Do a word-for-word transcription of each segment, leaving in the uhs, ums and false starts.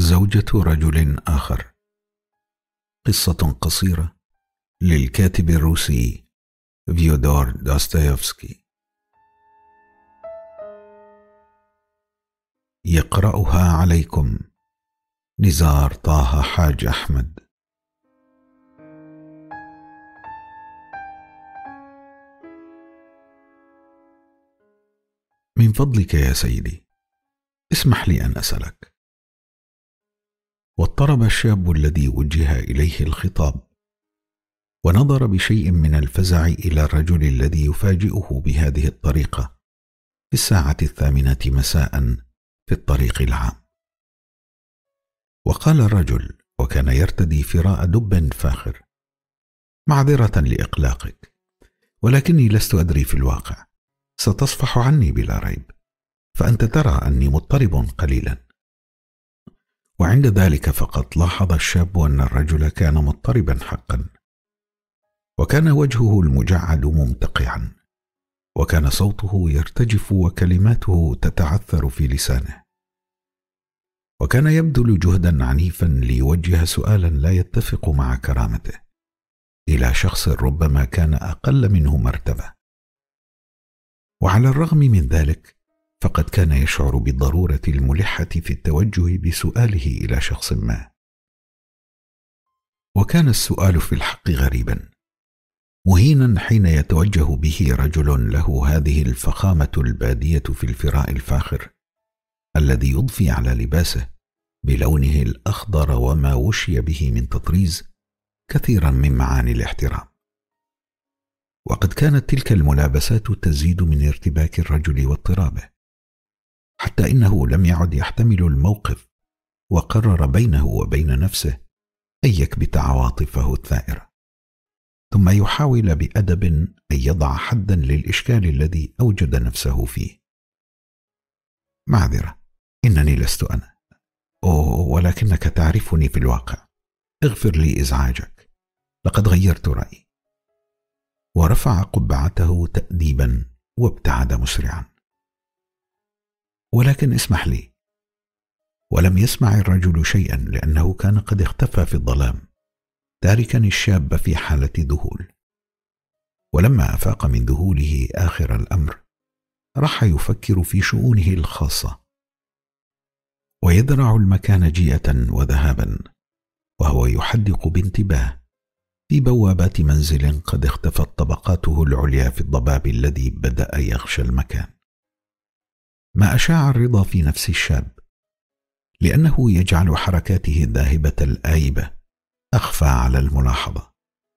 زوجة رجل آخر. قصة قصيرة للكاتب الروسي فيودور دوستويفسكي، يقرأها عليكم نزار طه حاج أحمد. من فضلك يا سيدي، اسمح لي أن أسألك. واضطرب الشاب الذي وجه إليه الخطاب، ونظر بشيء من الفزع إلى الرجل الذي يفاجئه بهذه الطريقة في الساعة الثامنة مساء في الطريق العام. وقال الرجل، وكان يرتدي فراء دب فاخر: معذرة لإقلاقك، ولكني لست أدري في الواقع، ستصفح عني بلا ريب، فأنت ترى أني مضطرب قليلا. وعند ذلك فقط لاحظ الشاب أن الرجل كان مضطربا حقا، وكان وجهه المجعد ممتقعا، وكان صوته يرتجف وكلماته تتعثر في لسانه، وكان يبذل جهدا عنيفا ليوجه سؤالا لا يتفق مع كرامته إلى شخص ربما كان أقل منه مرتبة. وعلى الرغم من ذلك فقد كان يشعر بالضرورة الملحة في التوجه بسؤاله إلى شخص ما. وكان السؤال في الحق غريبا، مهينا حين يتوجه به رجل له هذه الفخامة البادية في الفراء الفاخر الذي يضفي على لباسه بلونه الأخضر وما وشي به من تطريز كثيرا من معاني الاحترام. وقد كانت تلك الملابسات تزيد من ارتباك الرجل واضطرابه، حتى إنه لم يعد يحتمل الموقف، وقرر بينه وبين نفسه أن يكبت عواطفه الثائرة، ثم يحاول بأدب أن يضع حدا للإشكال الذي أوجد نفسه فيه. معذرة، إنني لست أنا، أوه ولكنك تعرفني في الواقع، اغفر لي إزعاجك، لقد غيرت رأيي. ورفع قبعته تأديبا وابتعد مسرعا. ولكن اسمح لي. ولم يسمع الرجل شيئا، لأنه كان قد اختفى في الظلام، تاركا الشاب في حالة ذهول. ولما أفاق من ذهوله آخر الأمر، راح يفكر في شؤونه الخاصة، ويذرع المكان جيئة وذهابا، وهو يحدق بانتباه في بوابات منزل قد اختفت طبقاته العليا في الضباب الذي بدأ يغشى المكان. ما أشاع الرضا في نفس الشاب، لأنه يجعل حركاته الذاهبة الآيبة أخفى على الملاحظة.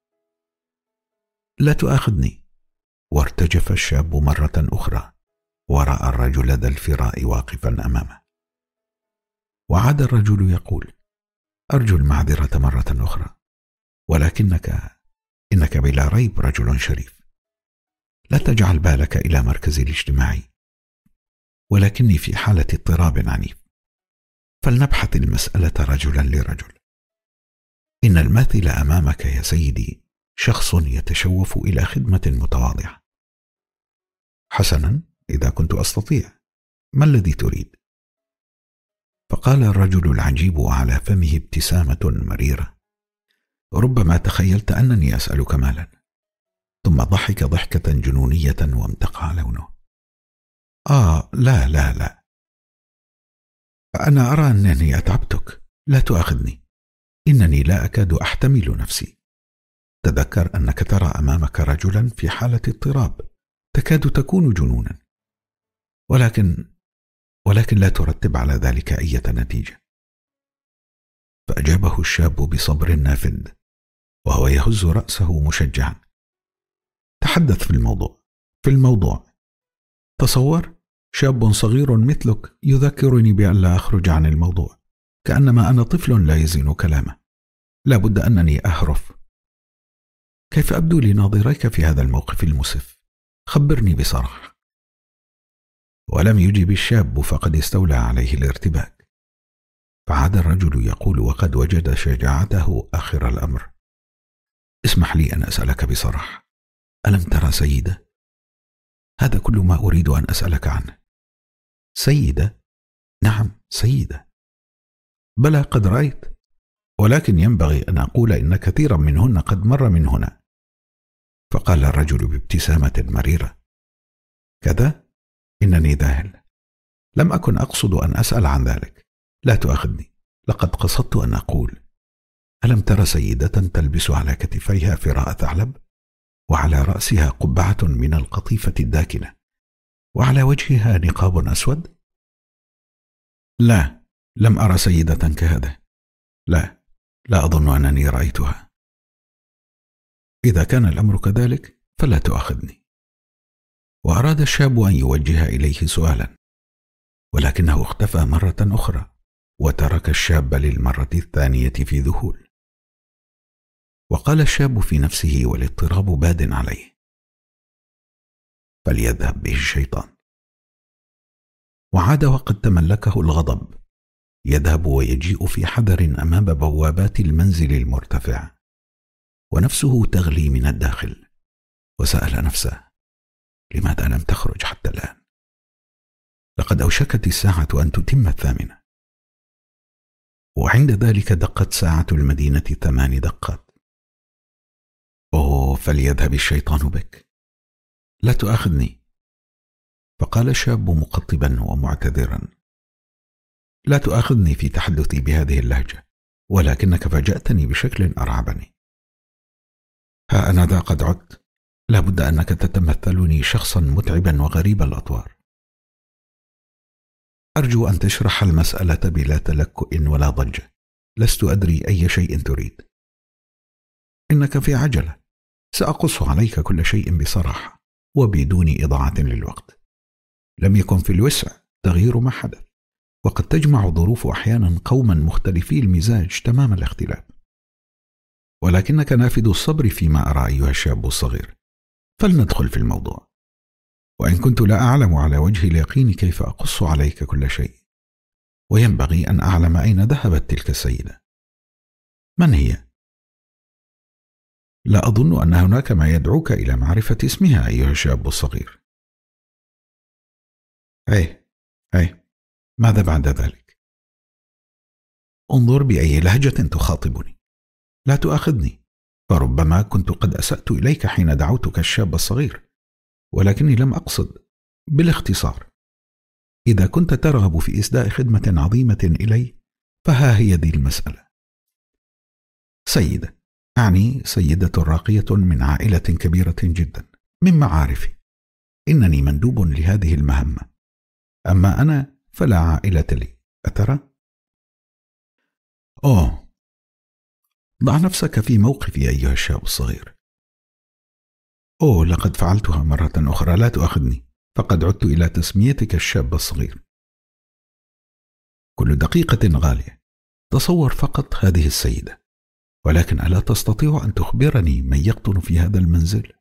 لا تؤاخذني. وارتجف الشاب مرة أخرى، ورأى الرجل ذا الفراء واقفا أمامه. وعاد الرجل يقول: أرجو المعذرة مرة أخرى، ولكنك إنك بلا ريب رجل شريف، لا تجعل بالك إلى مركزي الاجتماعي، ولكني في حالة اضطراب عنيف، فلنبحث المسألة رجلا لرجل. إن الماثل أمامك يا سيدي شخص يتشوف إلى خدمة متواضعة. حسنا، إذا كنت أستطيع، ما الذي تريد؟ فقال الرجل العجيب على فمه ابتسامة مريرة: ربما تخيلت أنني أسألك مالا. ثم ضحك ضحكة جنونية وامتقع لونه. آه لا لا لا، أنا أرى أنني أتعبتك، لا تؤاخذني، إنني لا أكاد أحتمل نفسي. تذكر أنك ترى أمامك رجلا في حالة اضطراب تكاد تكون جنونا، ولكن ولكن لا ترتب على ذلك أي نتيجة. فأجابه الشاب بصبر نافذ وهو يهز رأسه مشجعا: تحدث في الموضوع في الموضوع تصور، شاب صغير مثلك يذكرني بأن لا أخرج عن الموضوع، كأنما أنا طفل لا يزين كلامه، لا بد أنني أهرف. كيف أبدو لناظريك في هذا الموقف المسف؟ خبرني بصراحة. ولم يجب الشاب، فقد استولى عليه الارتباك. فعاد الرجل يقول وقد وجد شجاعته آخر الأمر: اسمح لي أن أسألك بصراحة، ألم ترى سيدة؟ هذا كل ما أريد أن أسألك عنه. سيدة؟ نعم سيدة. بلى قد رأيت، ولكن ينبغي أن أقول إن كثيرا منهن قد مر من هنا. فقال الرجل بابتسامة مريرة: كذا؟ إنني ذاهل، لم أكن أقصد أن أسأل عن ذلك، لا تؤاخذني، لقد قصدت أن أقول: ألم تر سيدة تلبس على كتفيها فراء ثعلب، وعلى رأسها قبعة من القطيفة الداكنة، وعلى وجهها نقاب أسود؟ لا، لم أرى سيدة كهذا، لا، لا أظن أنني رأيتها. إذا كان الأمر كذلك فلا تؤاخذني. وأراد الشاب أن يوجه إليه سؤالا، ولكنه اختفى مرة أخرى، وترك الشاب للمرة الثانية في ذهول. وقال الشاب في نفسه والاضطراب باد عليه: فليذهب به الشيطان. وعاد وقد تملكه الغضب، يذهب ويجيء في حذر أمام بوابات المنزل المرتفع، ونفسه تغلي من الداخل، وسأل نفسه: لماذا لم تخرج حتى الآن؟ لقد أوشكت الساعة أن تتم الثامنة. وعند ذلك دقت ساعة المدينة ثمان دقات. أوه، فليذهب الشيطان بك، لا تؤاخذني. فقال الشاب مقطبا ومعتذرا: لا تؤاخذني في تحدثي بهذه اللهجة، ولكنك فاجأتني بشكل أرعبني. ها أنا ذا قد عدت، لا بد أنك تتمثلني شخصا متعبا وغريب الأطوار. أرجو أن تشرح المسألة بلا تلكؤ ولا ضجة، لست أدري أي شيء تريد. إنك في عجلة، سأقص عليك كل شيء بصراحة وبدون إضاعة للوقت. لم يكن في الوسع تغيير ما حدث، وقد تجمع الظروف أحيانا قوما مختلفي المزاج تمام الاختلاف، ولكنك نافذ الصبر فيما أرى أيها الشاب الصغير. فلندخل في الموضوع، وإن كنت لا أعلم على وجه اليقين كيف أقص عليك كل شيء، وينبغي أن أعلم أين ذهبت تلك السيدة. من هي؟ لا أظن أن هناك ما يدعوك إلى معرفة اسمها أيها الشاب الصغير. أيه أيه، ماذا بعد ذلك؟ انظر بأي لهجة تخاطبني، لا تؤاخذني، فربما كنت قد أسأت إليك حين دعوتك الشاب الصغير، ولكني لم أقصد. بالاختصار، إذا كنت ترغب في إسداء خدمة عظيمة إلي فها هي ذي المسألة. سيدة، أعني سيدة راقية من عائلة كبيرة جدا من معارفي، إنني مندوب لهذه المهمة، أما أنا فلا عائلة لي، أترى؟ أوه، ضع نفسك في موقفي أيها الشاب الصغير. أوه، لقد فعلتها مرة أخرى، لا تؤاخذني، فقد عدت إلى تسميتك الشاب الصغير. كل دقيقة غالية. تصور فقط هذه السيدة، ولكن ألا تستطيع أن تخبرني من يقطن في هذا المنزل؟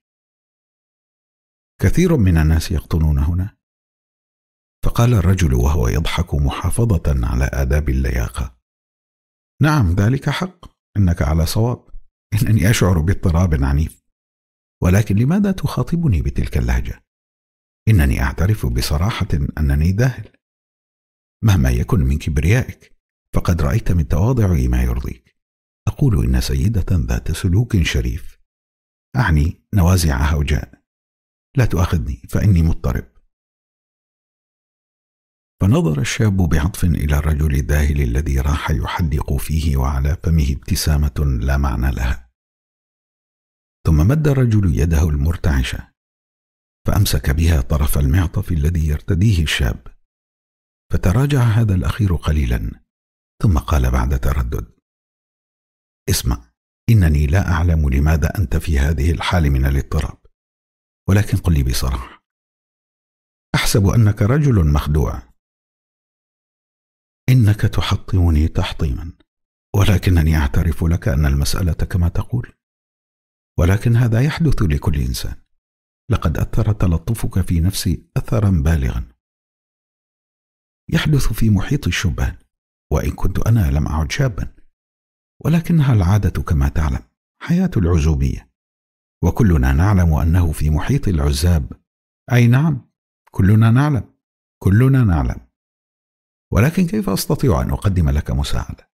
كثير من الناس يقطنون هنا. فقال الرجل وهو يضحك محافظة على آداب اللياقة: نعم، ذلك حق، إنك على صواب، إنني أشعر باضطراب عنيف، ولكن لماذا تخاطبني بتلك اللهجة؟ إنني أعترف بصراحة أنني ذاهل. مهما يكن من كبريائك فقد رأيت من تواضعي ما يرضيك. أقول إن سيدة ذات سلوك شريف، أعني نوازع هوجاء. لا تؤاخذني فإني مضطرب. فنظر الشاب بعطف إلى الرجل الذاهل الذي راح يحدق فيه وعلى فمه ابتسامة لا معنى لها، ثم مد الرجل يده المرتعشة فأمسك بها طرف المعطف الذي يرتديه الشاب، فتراجع هذا الأخير قليلا ثم قال بعد تردد: اسمع، إنني لا أعلم لماذا أنت في هذه الحال من الاضطراب، ولكن قل لي بصراحة، أحسب أنك رجل مخدوع. إنك تحطمني تحطيما، ولكنني أعترف لك أن المسألة كما تقول، ولكن هذا يحدث لكل إنسان. لقد أثر تلطفك في نفسي أثرا بالغا، يحدث في محيط الشبان، وإن كنت أنا لم أعد شابا، ولكنها العادة كما تعلم، حياة العزوبية، وكلنا نعلم أنه في محيط العزاب، أي نعم، كلنا نعلم كلنا نعلم ولكن كيف أستطيع أن أقدم لك مساعدة؟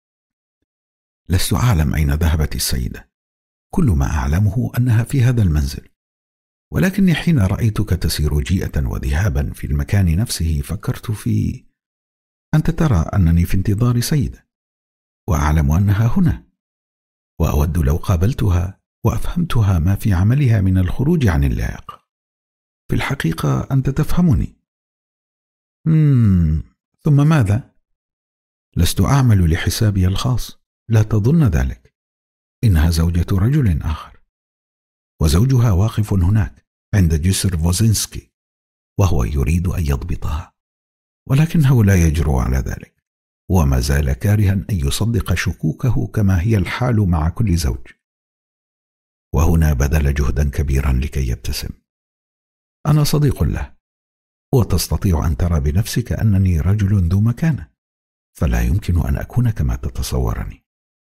لست أعلم أين ذهبت السيدة، كل ما أعلمه أنها في هذا المنزل، ولكني حين رأيتك تسير جيئة وذهابا في المكان نفسه فكرت في أنت ترى أنني في انتظار سيدة، وأعلم أنها هنا، وأود لو قابلتها وأفهمتها ما في عملها من الخروج عن اللائق. في الحقيقة أنت تفهمني. مم. ثم ماذا؟ لست أعمل لحسابي الخاص، لا تظن ذلك. إنها زوجة رجل آخر، وزوجها واقف هناك عند جسر فوزينسكي، وهو يريد أن يضبطها، ولكنه لا يجرؤ على ذلك، وما زال كارها أن يصدق شكوكه كما هي الحال مع كل زوج. وهنا بذل جهدا كبيرا لكي يبتسم. أنا صديق له، وتستطيع أن ترى بنفسك أنني رجل ذو مكانة، فلا يمكن أن أكون كما تتصورني.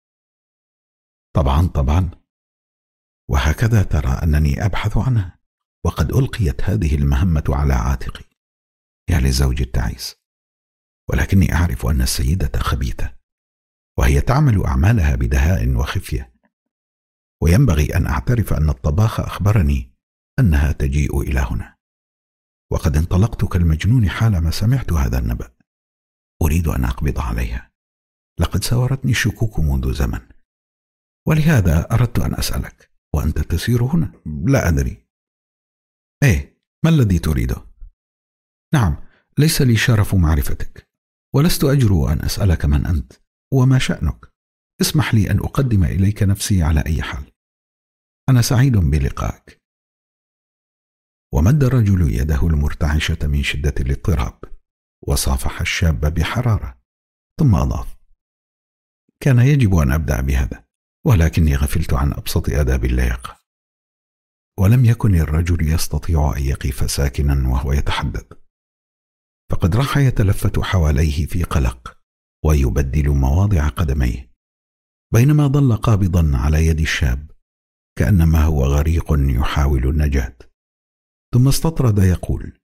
طبعا طبعا، وهكذا ترى أنني أبحث عنها، وقد ألقيت هذه المهمة على عاتقي. يا للزوج التعيس. ولكني أعرف أن السيدة خبيثة، وهي تعمل أعمالها بدهاء وخفية، وينبغي أن أعترف أن الطباخ أخبرني أنها تجيء إلى هنا، وقد انطلقت كالمجنون حالما سمعت هذا النبأ. أريد أن أقبض عليها، لقد ساورتني الشكوك منذ زمن، ولهذا أردت أن أسألك وأنت تسير هنا. لا أدري. إيه، ما الذي تريده؟ نعم، ليس لي شرف معرفتك، ولست أجرؤ أن أسألك من أنت وما شأنك. اسمح لي أن أقدم إليك نفسي على أي حال. أنا سعيد بلقائك. ومد الرجل يده المرتعشة من شدة الاضطراب، وصافح الشاب بحرارة، ثم أضاف: كان يجب أن أبدأ بهذا، ولكني غفلت عن أبسط آداب اللياقة. ولم يكن الرجل يستطيع أن يقف ساكنا وهو يتحدث، فقد راح يتلفت حواليه في قلق ويبدل مواضع قدميه، بينما ظل قابضا على يد الشاب كأنما هو غريق يحاول النجاة. ثم استطرد يقول: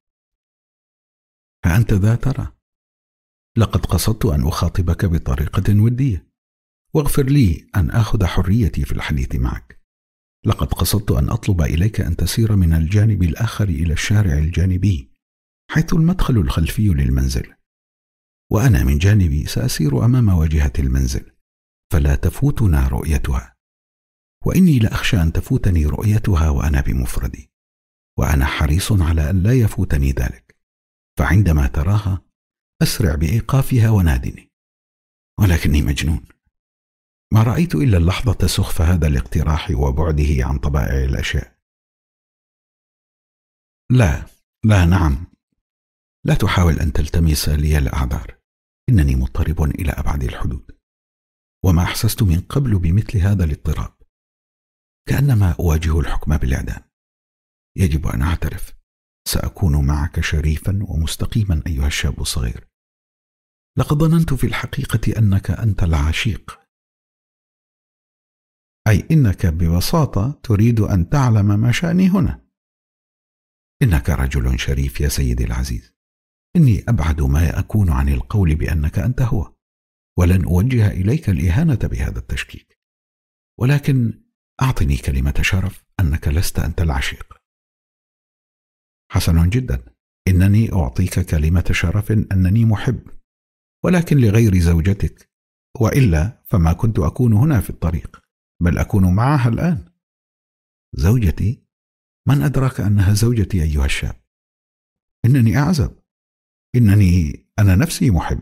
فأنت ذا ترى، لقد قصدت أن أخاطبك بطريقة ودية، واغفر لي أن آخذ حريتي في الحديث معك. لقد قصدت أن أطلب إليك أن تسير من الجانب الآخر إلى الشارع الجانبي، حيث المدخل الخلفي للمنزل، وأنا من جانبي سأسير أمام واجهة المنزل، فلا تفوتنا رؤيتها، وإني لأخشى أن تفوتني رؤيتها وأنا بمفردي، وأنا حريص على أن لا يفوتني ذلك، فعندما تراها أسرع بإيقافها ونادني. ولكني مجنون، ما رأيت إلا اللحظة سخف هذا الاقتراح وبعده عن طبائع الأشياء. لا لا نعم، لا تحاول أن تلتمس لي الأعذار، إنني مضطرب إلى أبعد الحدود، وما أحسست من قبل بمثل هذا الاضطراب، كأنما أواجه الحكم بالإعدام. يجب أن أعترف، سأكون معك شريفا ومستقيما أيها الشاب الصغير. لقد ظننت في الحقيقة أنك أنت العشيق، أي إنك ببساطة تريد أن تعلم ما شأني هنا. إنك رجل شريف يا سيدي العزيز، إني أبعد ما أكون عن القول بأنك أنت هو، ولن أوجه إليك الإهانة بهذا التشكيك، ولكن أعطني كلمة شرف أنك لست أنت العشيق. حسن جدا، إنني أعطيك كلمة شرف أنني محب، ولكن لغير زوجتك، وإلا فما كنت أكون هنا في الطريق، بل أكون معها الآن. زوجتي؟ من أدرك أنها زوجتي أيها الشاب؟ إنني أعزب، إنني أنا نفسي محب.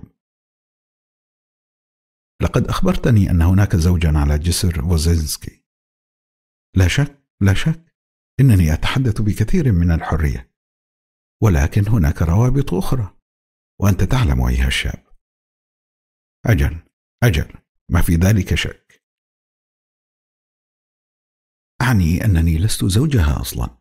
لقد أخبرتني أن هناك زوجا على جسر فوزينسكي. لا شك لا شك، إنني أتحدث بكثير من الحرية، ولكن هناك روابط أخرى، وأنت تعلم أيها الشاب. أجل أجل، ما في ذلك شك. أعني أنني لست زوجها أصلا.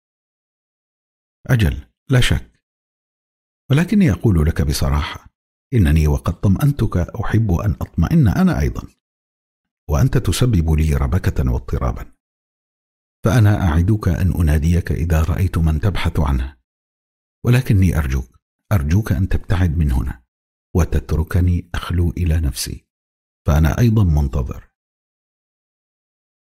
أجل، لا شك، ولكني أقول لك بصراحة إنني وقد طمأنتك أحب أن أطمئن أنا أيضا، وأنت تسبب لي ربكة واضطرابا، فأنا أعدك أن أناديك إذا رأيت من تبحث عنه، ولكني أرجوك أرجوك أن تبتعد من هنا وتتركني أخلو إلى نفسي، فأنا أيضا منتظر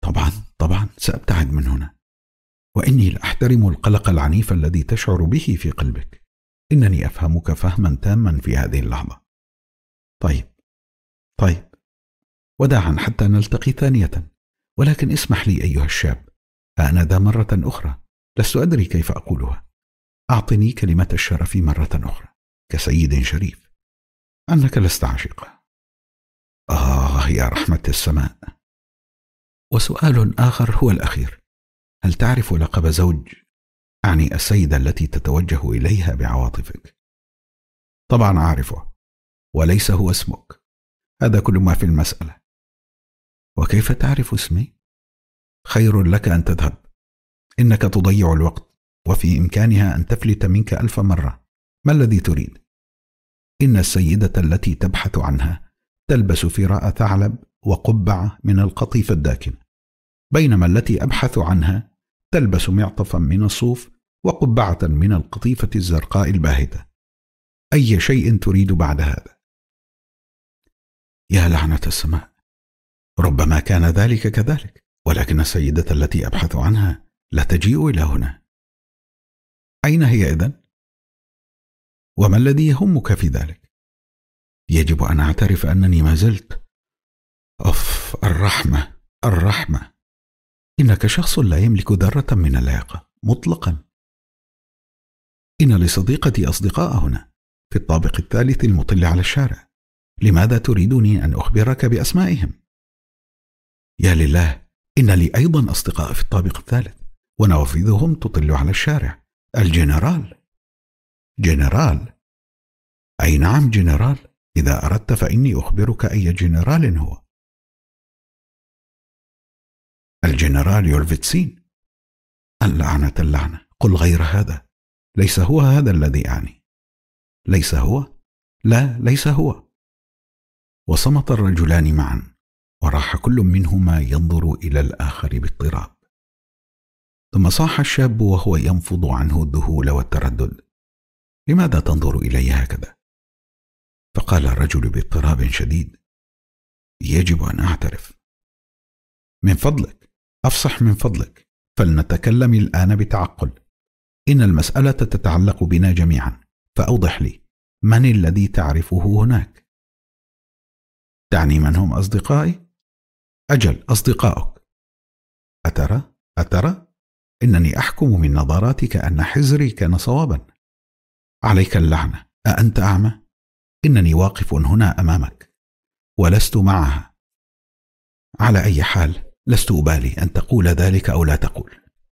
طبعا طبعا سأبتعد من هنا، وإني لأحترم القلق العنيف الذي تشعر به في قلبك. إنني أفهمك فهما تاما في هذه اللحظة. طيب طيب وداعا حتى نلتقي ثانية، ولكن اسمح لي أيها الشاب، أنا ذا مرة أخرى لست أدري كيف أقولها، أعطني كلمة الشرف مرة أخرى كسيد شريف، أنك لست عاشقا. آه يا رحمة السماء. وسؤال آخر هو الأخير، هل تعرف لقب زوج، أعني السيدة التي تتوجه إليها بعواطفك؟ طبعا أعرفه، وليس هو اسمك، هذا كل ما في المسألة. وكيف تعرف اسمي؟ خير لك أن تذهب، إنك تضيع الوقت، وفي إمكانها أن تفلت منك ألف مرة. ما الذي تريد؟ إن السيدة التي تبحث عنها تلبس فراء ثعلب وقبعة من القطيف الداكن، بينما التي أبحث عنها تلبس معطفا من الصوف وقبعة من القطيفة الزرقاء الباهتة. أي شيء تريد بعد هذا؟ يا لعنة السماء، ربما كان ذلك كذلك، ولكن السيدة التي أبحث عنها لا تجيء إلى هنا. أين هي إذن؟ وما الذي يهمك في ذلك؟ يجب أن أعترف أنني ما زلت أف الرحمة الرحمة إنك شخص لا يملك ذرة من اللياقة مطلقا. إن لصديقتي أصدقاء هنا في الطابق الثالث المطل على الشارع، لماذا تريدني أن أخبرك بأسمائهم؟ يا لله، إن لي أيضا أصدقاء في الطابق الثالث ونوافذهم تطل على الشارع. الجنرال جنرال أي نعم جنرال، إذا أردت فإني أخبرك أي جنرال هو. الجنرال يولفيتسين. اللعنة اللعنة، قل غير هذا، ليس هو هذا الذي أعني. ليس هو؟ لا ليس هو. وصمت الرجلان معا، وراح كل منهما ينظر إلى الآخر باضطراب. ثم صاح الشاب وهو ينفض عنه الذهول والتردد: لماذا تنظر إلي هكذا؟ فقال الرجل باضطراب شديد: يجب أن أعترف. من فضلك أفصح من فضلك، فلنتكلم الآن بتعقل. إن المسألة تتعلق بنا جميعا، فأوضح لي من الذي تعرفه هناك؟ تعني من هم أصدقائي؟ أجل، أصدقائك. أترى؟ أترى؟ إنني أحكم من نظراتك أن حزري كان صوابا. عليك اللعنة، أأنت أعمى؟ إنني واقف هنا أمامك ولست معها. على أي حال لست أبالي أن تقول ذلك أو لا تقول.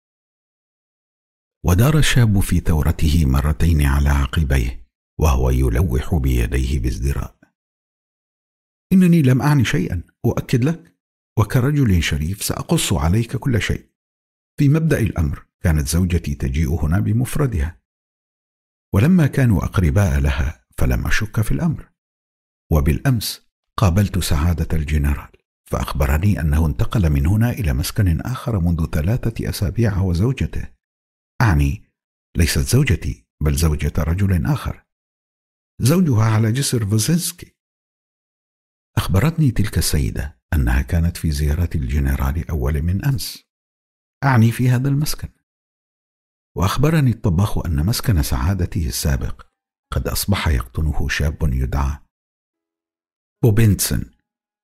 ودار الشاب في ثورته مرتين على عقبيه وهو يلوح بيديه بازدراء. إنني لم أعني شيئا، أؤكد لك، وكرجل شريف سأقص عليك كل شيء. في مبدأ الأمر كانت زوجتي تجيء هنا بمفردها، ولما كانوا أقرباء لها فلم أشك في الأمر. وبالأمس قابلت سعادة الجنرال فأخبرني أنه انتقل من هنا إلى مسكن آخر منذ ثلاثة أسابيع وزوجته، أعني ليست زوجتي بل زوجة رجل آخر، زوجها على جسر فوزنسكي. أخبرتني تلك السيدة أنها كانت في زيارة الجنرال أول من أمس، أعني في هذا المسكن. وأخبرني الطباخ أن مسكن سعادته السابق قد أصبح يقطنه شاب يدعى بوبنسن.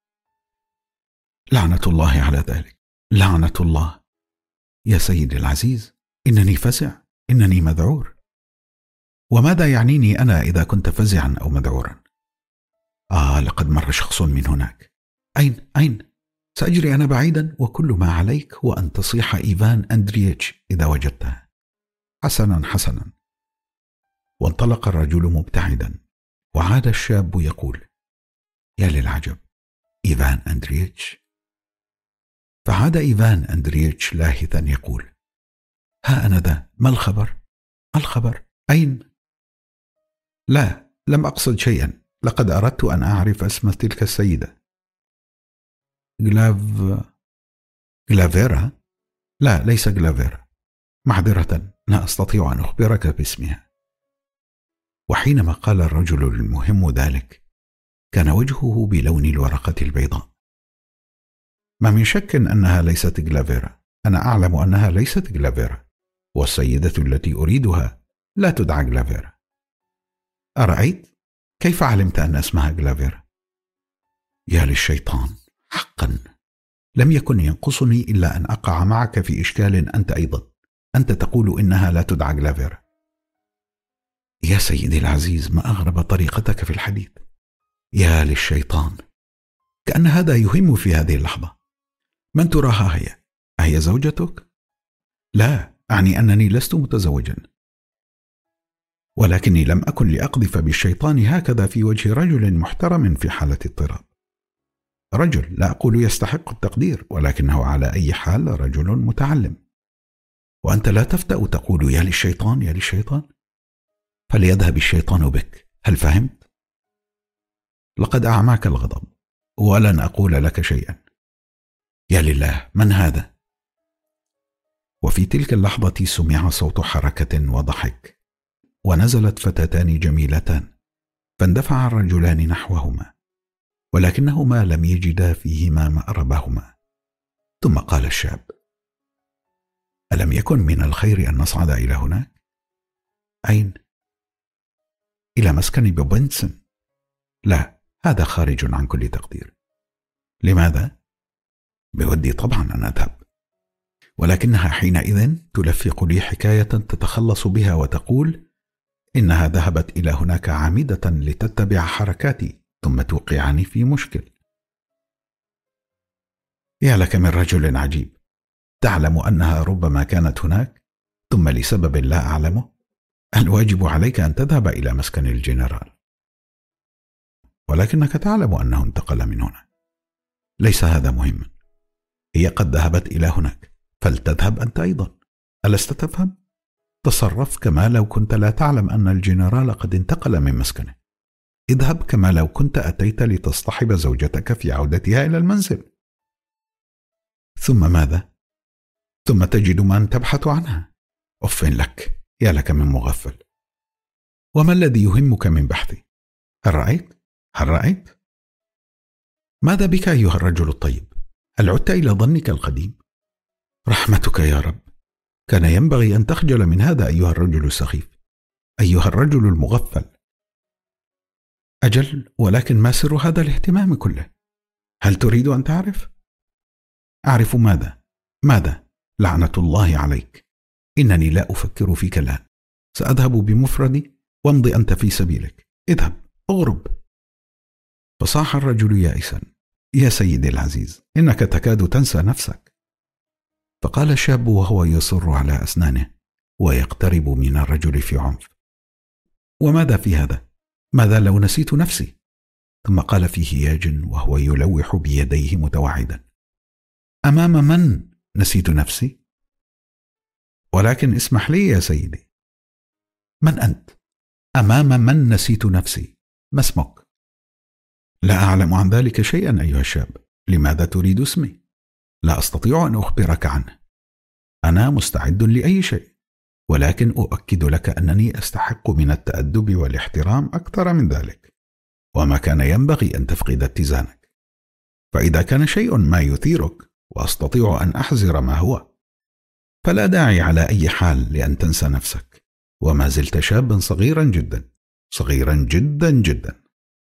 لعنة الله على ذلك، لعنة الله. يا سيدي العزيز، إنني فزع، إنني مذعور. وماذا يعنيني أنا إذا كنت فزعا أو مذعورا؟ آه لقد مر شخص من هناك. أين أين؟ سأجري أنا بعيدا، وكل ما عليك هو أن تصيح إيفان أندريتش إذا وجدتها. حسنا حسنا. وانطلق الرجل مبتعدا، وعاد الشاب يقول: يا للعجب، إيفان أندريتش. فعاد إيفان أندريتش لاهثا يقول: ها أنا ذا، ما الخبر؟ الخبر أين؟ لا، لم أقصد شيئا، لقد أردت أن أعرف اسم تلك السيدة. جلاف... جلافيرا؟ لا، ليس جلافيرا، معذرة، لا أستطيع أن أخبرك باسمها. وحينما قال الرجل المهم ذلك كان وجهه بلون الورقة البيضاء. ما من شك أنها ليست جلافيرا. أنا أعلم أنها ليست جلافيرا، والسيدة التي أريدها لا تدعى جلافيرا. أرأيت؟ كيف علمت أن اسمها جلافيرا؟ يا للشيطان، حقا لم يكن ينقصني إلا أن أقع معك في إشكال أنت أيضا. أنت تقول إنها لا تدعى جلافيرا. يا سيدي العزيز، ما أغرب طريقتك في الحديث. يا للشيطان، كأن هذا يهم في هذه اللحظة. من تراها هي؟ أهي زوجتك؟ لا، أعني أنني لست متزوجا، ولكني لم أكن لأقذف بالشيطان هكذا في وجه رجل محترم في حالة اضطراب. رجل لا أقول يستحق التقدير، ولكنه على أي حال رجل متعلم، وأنت لا تفتأ تقول يا للشيطان يا للشيطان. فليذهب الشيطان بك، هل فهمت؟ لقد أعماك الغضب، ولن أقول لك شيئا. يا لله، من هذا؟ وفي تلك اللحظة سمع صوت حركة وضحك، ونزلت فتاتان جميلتان، فاندفع الرجلان نحوهما، ولكنهما لم يجدا فيهما مأربهما. ثم قال الشاب: ألم يكن من الخير أن نصعد إلى هناك؟ أين؟ إلى مسكن بوبنسن. لا، هذا خارج عن كل تقدير. لماذا؟ بودي طبعا أن أذهب، ولكنها حينئذ تلفق لي حكاية تتخلص بها وتقول إنها ذهبت إلى هناك عامدة لتتبع حركاتي ثم توقعني في مشكل. يا لك من رجل عجيب، تعلم أنها ربما كانت هناك ثم لسبب لا أعلمه الواجب عليك أن تذهب إلى مسكن الجنرال، ولكنك تعلم أنه انتقل من هنا. ليس هذا مهما، هي قد ذهبت إلى هناك، فلتذهب أنت أيضا. ألست تفهم؟ تصرف كما لو كنت لا تعلم أن الجنرال قد انتقل من مسكنه. اذهب كما لو كنت أتيت لتصطحب زوجتك في عودتها إلى المنزل. ثم ماذا؟ ثم تجد من تبحث عنها. أف لك، يا لك من مغفل. وما الذي يهمك من بحثي؟ هل رأيت؟ هل رأيت؟ ماذا بك أيها الرجل الطيب؟ هل عدت إلى ظنك القديم؟ رحمتك يا رب، كان ينبغي أن تخجل من هذا أيها الرجل السخيف، أيها الرجل المغفل. أجل، ولكن ما سر هذا الاهتمام كله؟ هل تريد أن تعرف؟ أعرف ماذا؟ ماذا؟ لعنة الله عليك، إنني لا أفكر فيك الآن. سأذهب بمفردي، وامضي أنت في سبيلك. اذهب، اغرب. فصاح الرجل يائسا: يا سيدي العزيز، إنك تكاد تنسى نفسك. فقال الشاب وهو يصر على أسنانه ويقترب من الرجل في عنف: وماذا في هذا؟ ماذا لو نسيت نفسي؟ ثم قال في هياج وهو يلوح بيديه متوعدا: أمام من نسيت نفسي؟ ولكن اسمح لي يا سيدي. من أنت؟ أمام من نسيت نفسي؟ ما اسمك؟ لا أعلم عن ذلك شيئا أيها الشاب. لماذا تريد اسمي؟ لا أستطيع أن أخبرك عنه. أنا مستعد لأي شيء، ولكن أؤكد لك أنني أستحق من التأدب والاحترام أكثر من ذلك، وما كان ينبغي أن تفقد اتزانك. فإذا كان شيء ما يثيرك وأستطيع أن أحذر ما هو، فلا داعي على أي حال لأن تنسى نفسك، وما زلت شابا صغيرا جدا، صغيرا جدا جدا.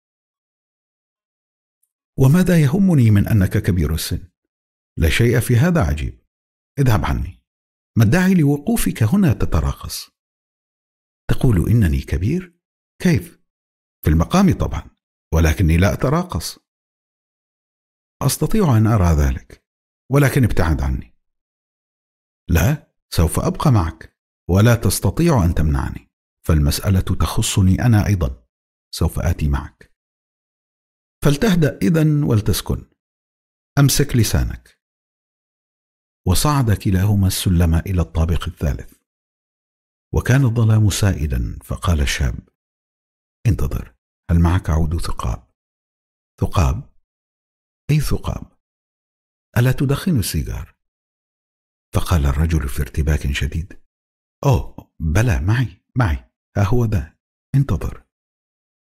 وماذا يهمني من أنك كبير السن؟ لا شيء في هذا عجيب. اذهب عني. ما الداعي لوقوفك هنا تتراقص؟ تقول إنني كبير؟ كيف؟ في المقام طبعا، ولكني لا أتراقص. أستطيع أن أرى ذلك، ولكن ابتعد عني. لا، سوف أبقى معك، ولا تستطيع أن تمنعني، فالمسألة تخصني أنا أيضا. سوف آتي معك. فلتهدأ إذن ولتسكن. أمسك لسانك. وصعد كلاهما السلم إلى الطابق الثالث، وكان الظلام سائدا. فقال الشاب: انتظر، هل معك عود ثقاب؟ ثقاب؟ أي ثقاب؟ ألا تدخن السيجار؟ فقال الرجل في ارتباك شديد: أوه بلى، معي معي، ها هو ذا، انتظر.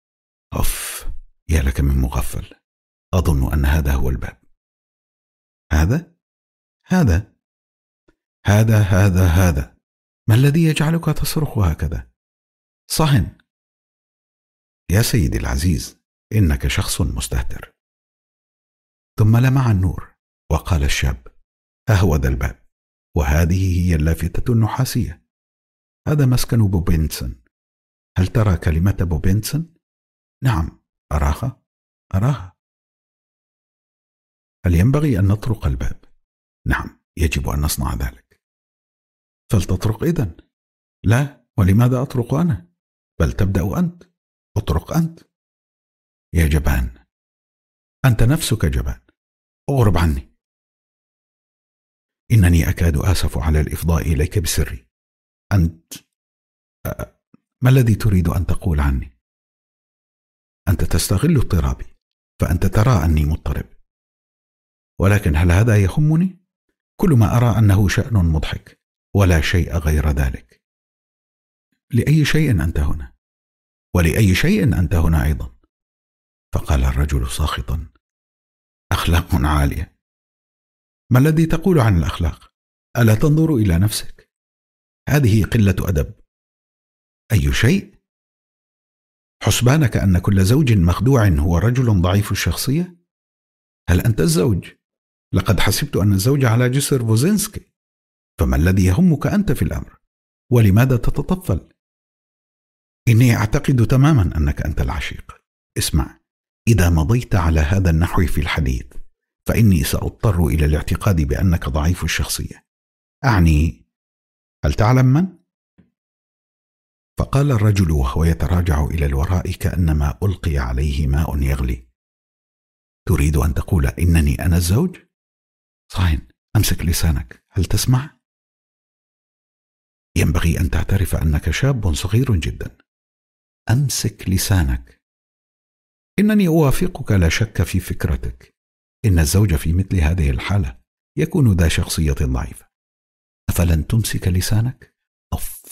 أف، يا لك من مغفل، أظن أن هذا هو الباب. هذا هذا هذا هذا هذا ما الذي يجعلك تصرخ هكذا؟ صهن. يا سيدي العزيز، إنك شخص مستهتر. ثم لمع النور وقال الشاب: أهوذ الباب، وهذه هي اللافتة النحاسية. هذا مسكن بوبنسون. هل ترى كلمة بوبنسون؟ نعم أراها أراها. هل ينبغي أن نطرق الباب؟ نعم، يجب أن نصنع ذلك. فلتطرق إذن. لا، ولماذا أطرق أنا؟ بل تبدأ أنت. اطرق أنت. يا جبان، أنت نفسك جبان. اغرب عني. إنني أكاد آسف على الإفضاء إليك بسري. أنت أه... ما الذي تريد أن تقول عني؟ أنت تستغل اضطرابي، فأنت ترى أني مضطرب، ولكن هل هذا يهمني؟ كل ما أرى أنه شأن مضحك ولا شيء غير ذلك. لأي شيء أنت هنا؟ ولأي شيء أنت هنا أيضا؟ فقال الرجل ساخطا: أخلاق عالية. ما الذي تقول عن الأخلاق؟ ألا تنظر إلى نفسك؟ هذه قلة أدب. أي شيء؟ حسبانك أن كل زوج مخدوع هو رجل ضعيف الشخصية؟ هل أنت الزوج؟ لقد حسبت أن الزوج على جسر فوزينسكي. فما الذي يهمك أنت في الأمر؟ ولماذا تتطفل؟ إني أعتقد تماما أنك أنت العشيق. اسمع، إذا مضيت على هذا النحو في الحديث فإني سأضطر إلى الاعتقاد بأنك ضعيف الشخصية. أعني، هل تعلم من؟ فقال الرجل وهو يتراجع إلى الوراء كأنما ألقي عليه ماء يغلي: تريد أن تقول إنني أنا الزوج؟ صاين، أمسك لسانك. هل تسمع؟ ينبغي أن تعترف أنك شاب صغير جدا. أمسك لسانك. إنني أوافقك لا شك في فكرتك. إن الزوج في مثل هذه الحالة يكون ذا شخصية ضعيفة. أفلن تمسك لسانك؟ أف.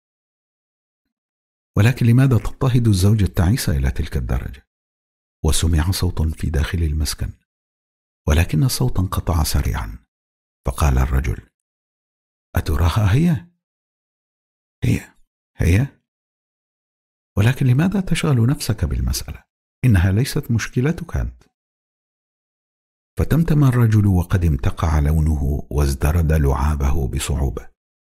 ولكن لماذا تضطهد الزوج التعيس إلى تلك الدرجة؟ وسمع صوت في داخل المسكن، ولكن الصوت انقطع سريعا. فقال الرجل: أتراها هي؟ هي هي؟ ولكن لماذا تشغل نفسك بالمسألة؟ إنها ليست مشكلتك أنت. فتمتم الرجل وقد امتقع لونه وازدرد لعابه بصعوبة.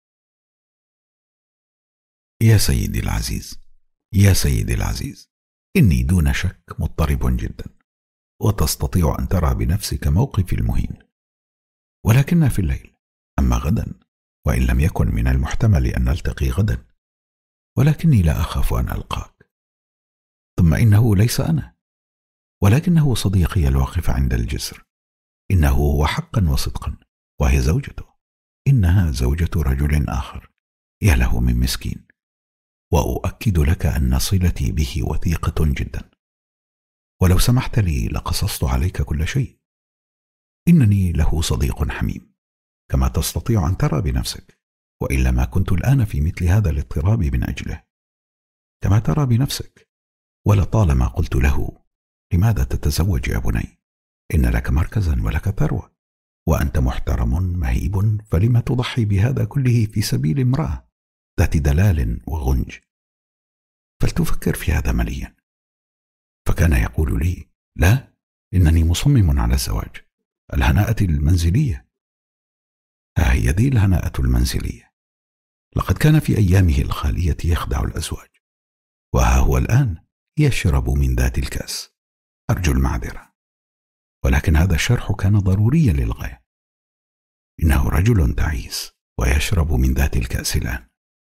يا سيدي العزيز، يا سيدي العزيز، إني دون شك مضطرب جدا، وتستطيع أن ترى بنفسك موقفي المهين. ولكن في الليل. أما غدا، وإن لم يكن من المحتمل أن نلتقي غدا، ولكني لا أخاف أن ألقاك. ثم إنه ليس أنا، ولكنه صديقي الواقف عند الجسر. إنه هو حقا وصدقا، وهي زوجته. إنها زوجة رجل آخر. يا له من مسكين. وأؤكد لك أن صلتي به وثيقة جدا، ولو سمحت لي لقصصت عليك كل شيء. إنني له صديق حميم، كما تستطيع أن ترى بنفسك، وإلا ما كنت الآن في مثل هذا الاضطراب من أجله. كما ترى بنفسك. ولطالما قلت له: لماذا تتزوج يا بني؟ إن لك مركزا ولك ثروة، وأنت محترم مهيب، فلما تضحي بهذا كله في سبيل امرأة ذات دلال وغنج؟ فلتفكر في هذا مليا. فكان يقول لي: لا، إنني مصمم على الزواج. الهناءة المنزلية. ها هي ذي الهناءة المنزلية. لقد كان في أيامه الخالية يخدع الأزواج، وها هو الآن يشرب من ذات الكأس. أرجو المعذرة، ولكن هذا الشرح كان ضروريا للغاية. إنه رجل تعيس ويشرب من ذات الكأس الآن.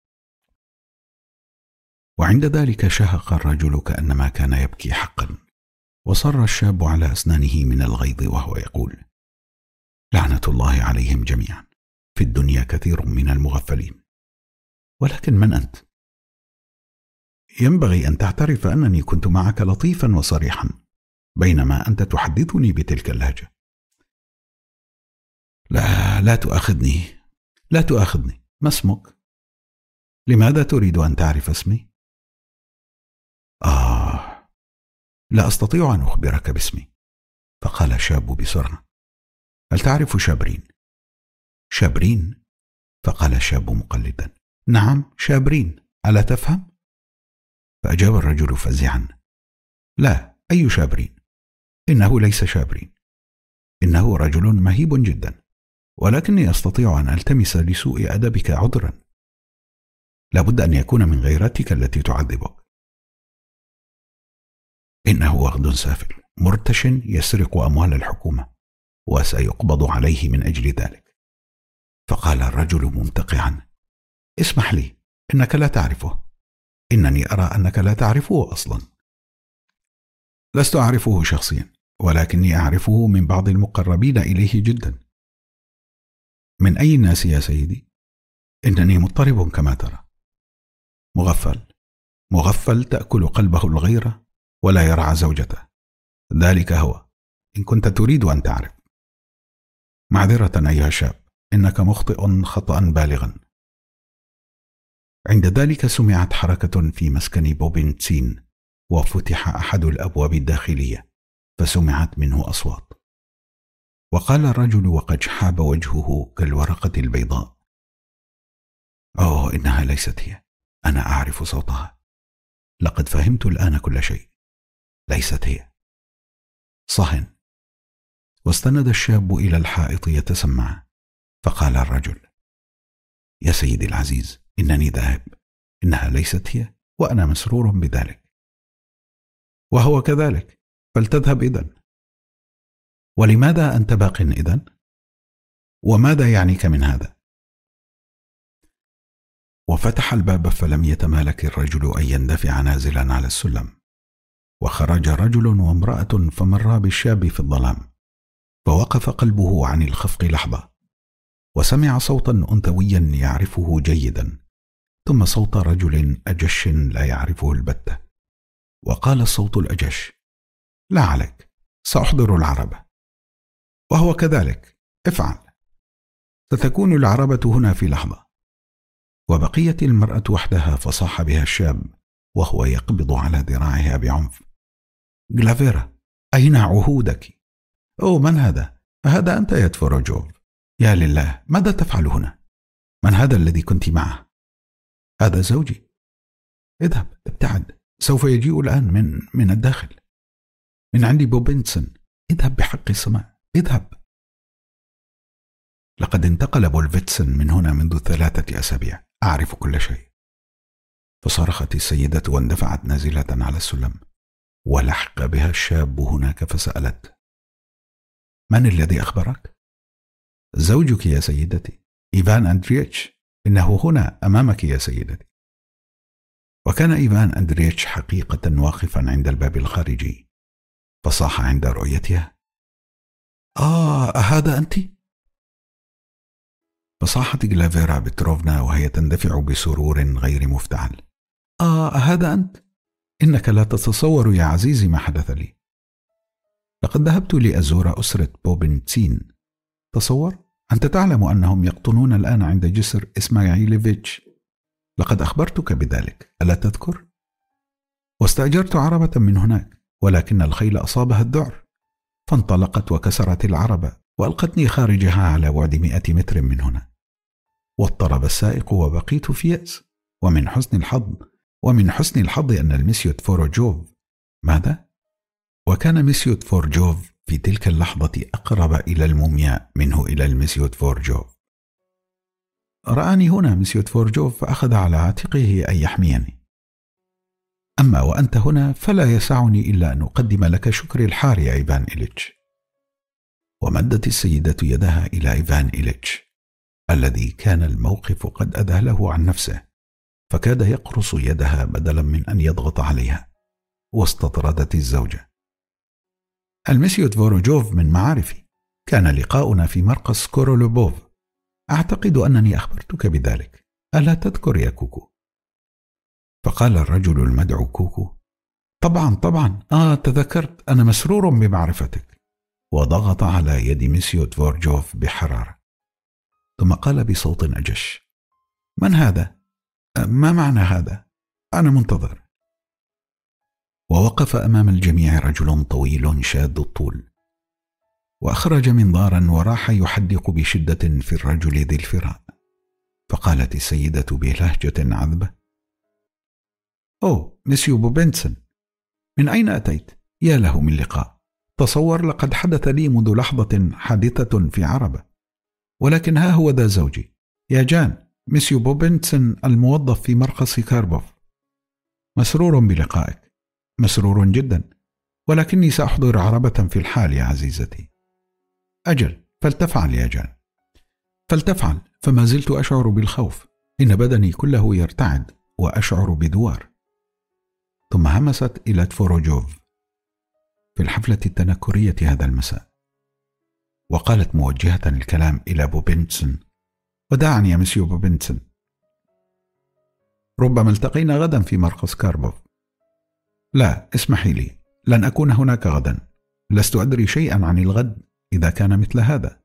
وعند ذلك شهق الرجل كأنما كان يبكي حقا، وصر الشاب على أسنانه من الغيظ وهو يقول: لعنة الله عليهم جميعا. في الدنيا كثير من المغفلين. ولكن من أنت؟ ينبغي أن تعترف أنني كنت معك لطيفا وصريحا، بينما أنت تحدثني بتلك اللهجة. لا لا تؤاخذني، لا تؤاخذني. ما اسمك؟ لماذا تريد أن تعرف اسمي؟ آه، لا أستطيع أن أخبرك باسمي. فقال الشاب بسرعة: هل تعرف شابرين؟ شابرين؟ فقال الشاب مقلدا: نعم شابرين، ألا تفهم؟ فأجاب الرجل فزعا: لا، أي شابرين؟ إنه ليس شابرين، إنه رجل مهيب جدا، ولكني أستطيع أن ألتمس لسوء أدبك عذرا. لابد أن يكون من غيرتك التي تعذبك. إنه وغد سافل مرتش يسرق أموال الحكومة، وسيقبض عليه من أجل ذلك. فقال الرجل ممتقعا: اسمح لي، إنك لا تعرفه. إنني أرى أنك لا تعرفه أصلا. لست أعرفه شخصيا، ولكني أعرفه من بعض المقربين إليه جدا. من أي الناس يا سيدي؟ إنني مضطرب كما ترى، مغفل مغفل تأكل قلبه الغيرة ولا يرعى زوجته. ذلك هو، إن كنت تريد أن تعرف. معذرة أيها الشاب، إنك مخطئ خطأ بالغا. عند ذلك سمعت حركة في مسكن بوبنتسين، وفتح أحد الأبواب الداخلية، فسمعت منه أصوات. وقال الرجل وقد حاب وجهه كالورقة البيضاء: أوه، إنها ليست هي. أنا أعرف صوتها. لقد فهمت الآن كل شيء. ليست هي. صهن. واستند الشاب إلى الحائط يتسمع. فقال الرجل: يا سيدي العزيز، إنني ذاهب. إنها ليست هي، وأنا مسرور بذلك. وهو كذلك، فلتذهب إذن. ولماذا أنت باق إذن؟ وماذا يعنيك من هذا؟ وفتح الباب، فلم يتمالك الرجل أن يندفع نازلا على السلم. وخرج رجل وامرأة فمرا بالشاب في الظلام، فوقف قلبه عن الخفق لحظة، وسمع صوتا أنثويا يعرفه جيدا، ثم صوت رجل أجش لا يعرفه البتة. وقال الصوت الأجش: لا عليك، سأحضر العربة. وهو كذلك، افعل. ستكون العربة هنا في لحظة. وبقيت المرأة وحدها، فصاح بها الشاب وهو يقبض على ذراعها بعنف: جلافيرا، أين عهودك؟ أو من هذا؟ هذا أنت يا تفوروجوف؟ يا لله، ماذا تفعل هنا؟ من هذا الذي كنت معه؟ هذا زوجي. اذهب، ابتعد، سوف يجيء الآن من من الداخل، من عندي بوبنسون. اذهب بحق السماء، اذهب. لقد انتقل بولفيتسن من هنا منذ ثلاثة أسابيع. أعرف كل شيء. فصرخت السيدة واندفعت نازلة على السلم، ولحق بها الشاب هناك فسألت: من الذي أخبرك؟ زوجك يا سيدتي، إيفان أندريتش. إنه هنا أمامك يا سيدتي. وكان إيفان أندريتش حقيقة واقفا عند الباب الخارجي، فصاح عند رؤيتها: آه، هذا أنت؟ فصاحت جلافيرا بتروفنا وهي تندفع بسرور غير مفتعل: آه، هذا أنت؟ إنك لا تتصور يا عزيزي ما حدث لي. لقد ذهبت لأزور أسرة بوبنتسين. تصور، أنت تعلم أنهم يقطنون الآن عند جسر إسماعيليفيتش. لقد أخبرتك بذلك، ألا تذكر؟ واستأجرت عربة من هناك، ولكن الخيل أصابها الذعر، فانطلقت وكسرت العربة وألقتني خارجها على بعد مئة متر من هنا. واضطرب السائق وبقيت في يأس. ومن حسن الحظ ومن حسن الحظ أن المسيو تفوروجوف. ماذا؟ وكان مسيو تفوروجوف في تلك اللحظة أقرب إلى المومياء منه إلى المسيو تفوروجوف. رآني هنا مسيو تفوروجوف، فأخذ على عاتقه أن يحميني. أما وأنت هنا فلا يسعني إلا أن أقدم لك شكري الحار يا إيفان إليتش. ومدت السيدة يدها إلى إيفان إليتش الذي كان الموقف قد أذهله عن نفسه، فكاد يقرص يدها بدلا من أن يضغط عليها. واستطردت الزوجة: المسيو تفوروجوف من معارفي، كان لقاؤنا في مرقس كورولوبوف. أعتقد أنني أخبرتك بذلك، ألا تذكر يا كوكو؟ فقال الرجل المدعو كوكو: طبعا طبعا، آه تذكرت، أنا مسرور بمعرفتك. وضغط على يد مسيو تفوروجوف بحرارة، ثم قال بصوت أجش: من هذا؟ ما معنى هذا؟ أنا منتظر. ووقف أمام الجميع رجل طويل شاد الطول، وأخرج منظارا وراح يحدق بشدة في الرجل ذي الفراء. فقالت السيدة بلهجة عذبة: أوه مسيو بوبنسون، من أين أتيت؟ يا له من لقاء. تصور لقد حدث لي منذ لحظة حادثة في عربة، ولكن ها هو ذا زوجي. يا جان، مسيو بوبنسون الموظف في مرقص كاربوف. مسرور بلقائك. مسرور جدا، ولكني سأحضر عربة في الحال يا عزيزتي. أجل، فلتفعل يا جان، فلتفعل. فما زلت أشعر بالخوف، إن بدني كله يرتعد وأشعر بدوار. ثم همست إلى تفوروجوف في الحفلة التنكرية هذا المساء، وقالت موجهة الكلام إلى بوبنسون: وداعني يا مسيو بوبنسون، ربما التقينا غدا في مرقص كاربوف. لا، اسمحي لي، لن أكون هناك غدا. لست أدري شيئا عن الغد إذا كان مثل هذا.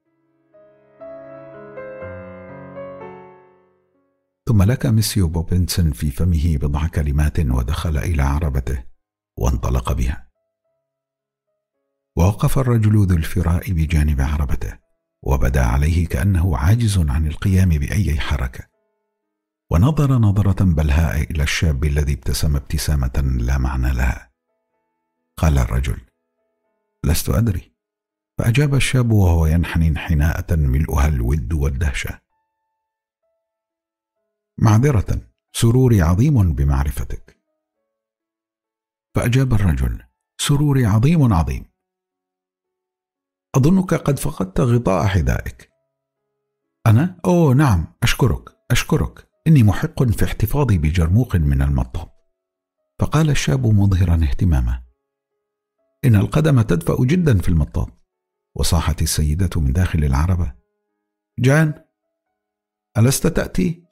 ثم لك مسيو بوبنسون في فمه بضع كلمات ودخل إلى عربته وانطلق بها. ووقف الرجل ذو الفراء بجانب عربته، وبدا عليه كأنه عاجز عن القيام بأي حركة، ونظر نظرة بلهاء إلى الشاب الذي ابتسم ابتسامة لا معنى لها. قال الرجل: لست أدري. فأجاب الشاب وهو ينحني انحناءة ملؤها الود والدهشة: معذرة، سروري عظيم بمعرفتك. فأجاب الرجل: سروري عظيم عظيم. أظنك قد فقدت غطاء حذائك. أنا؟ أوه نعم، أشكرك أشكرك، إني محق في احتفاظي بجرموق من المطاط. فقال الشاب مظهرا اهتمامه: إن القدم تدفأ جدا في المطاط. وصاحت السيدة من داخل العربة: جان، ألست تأتي؟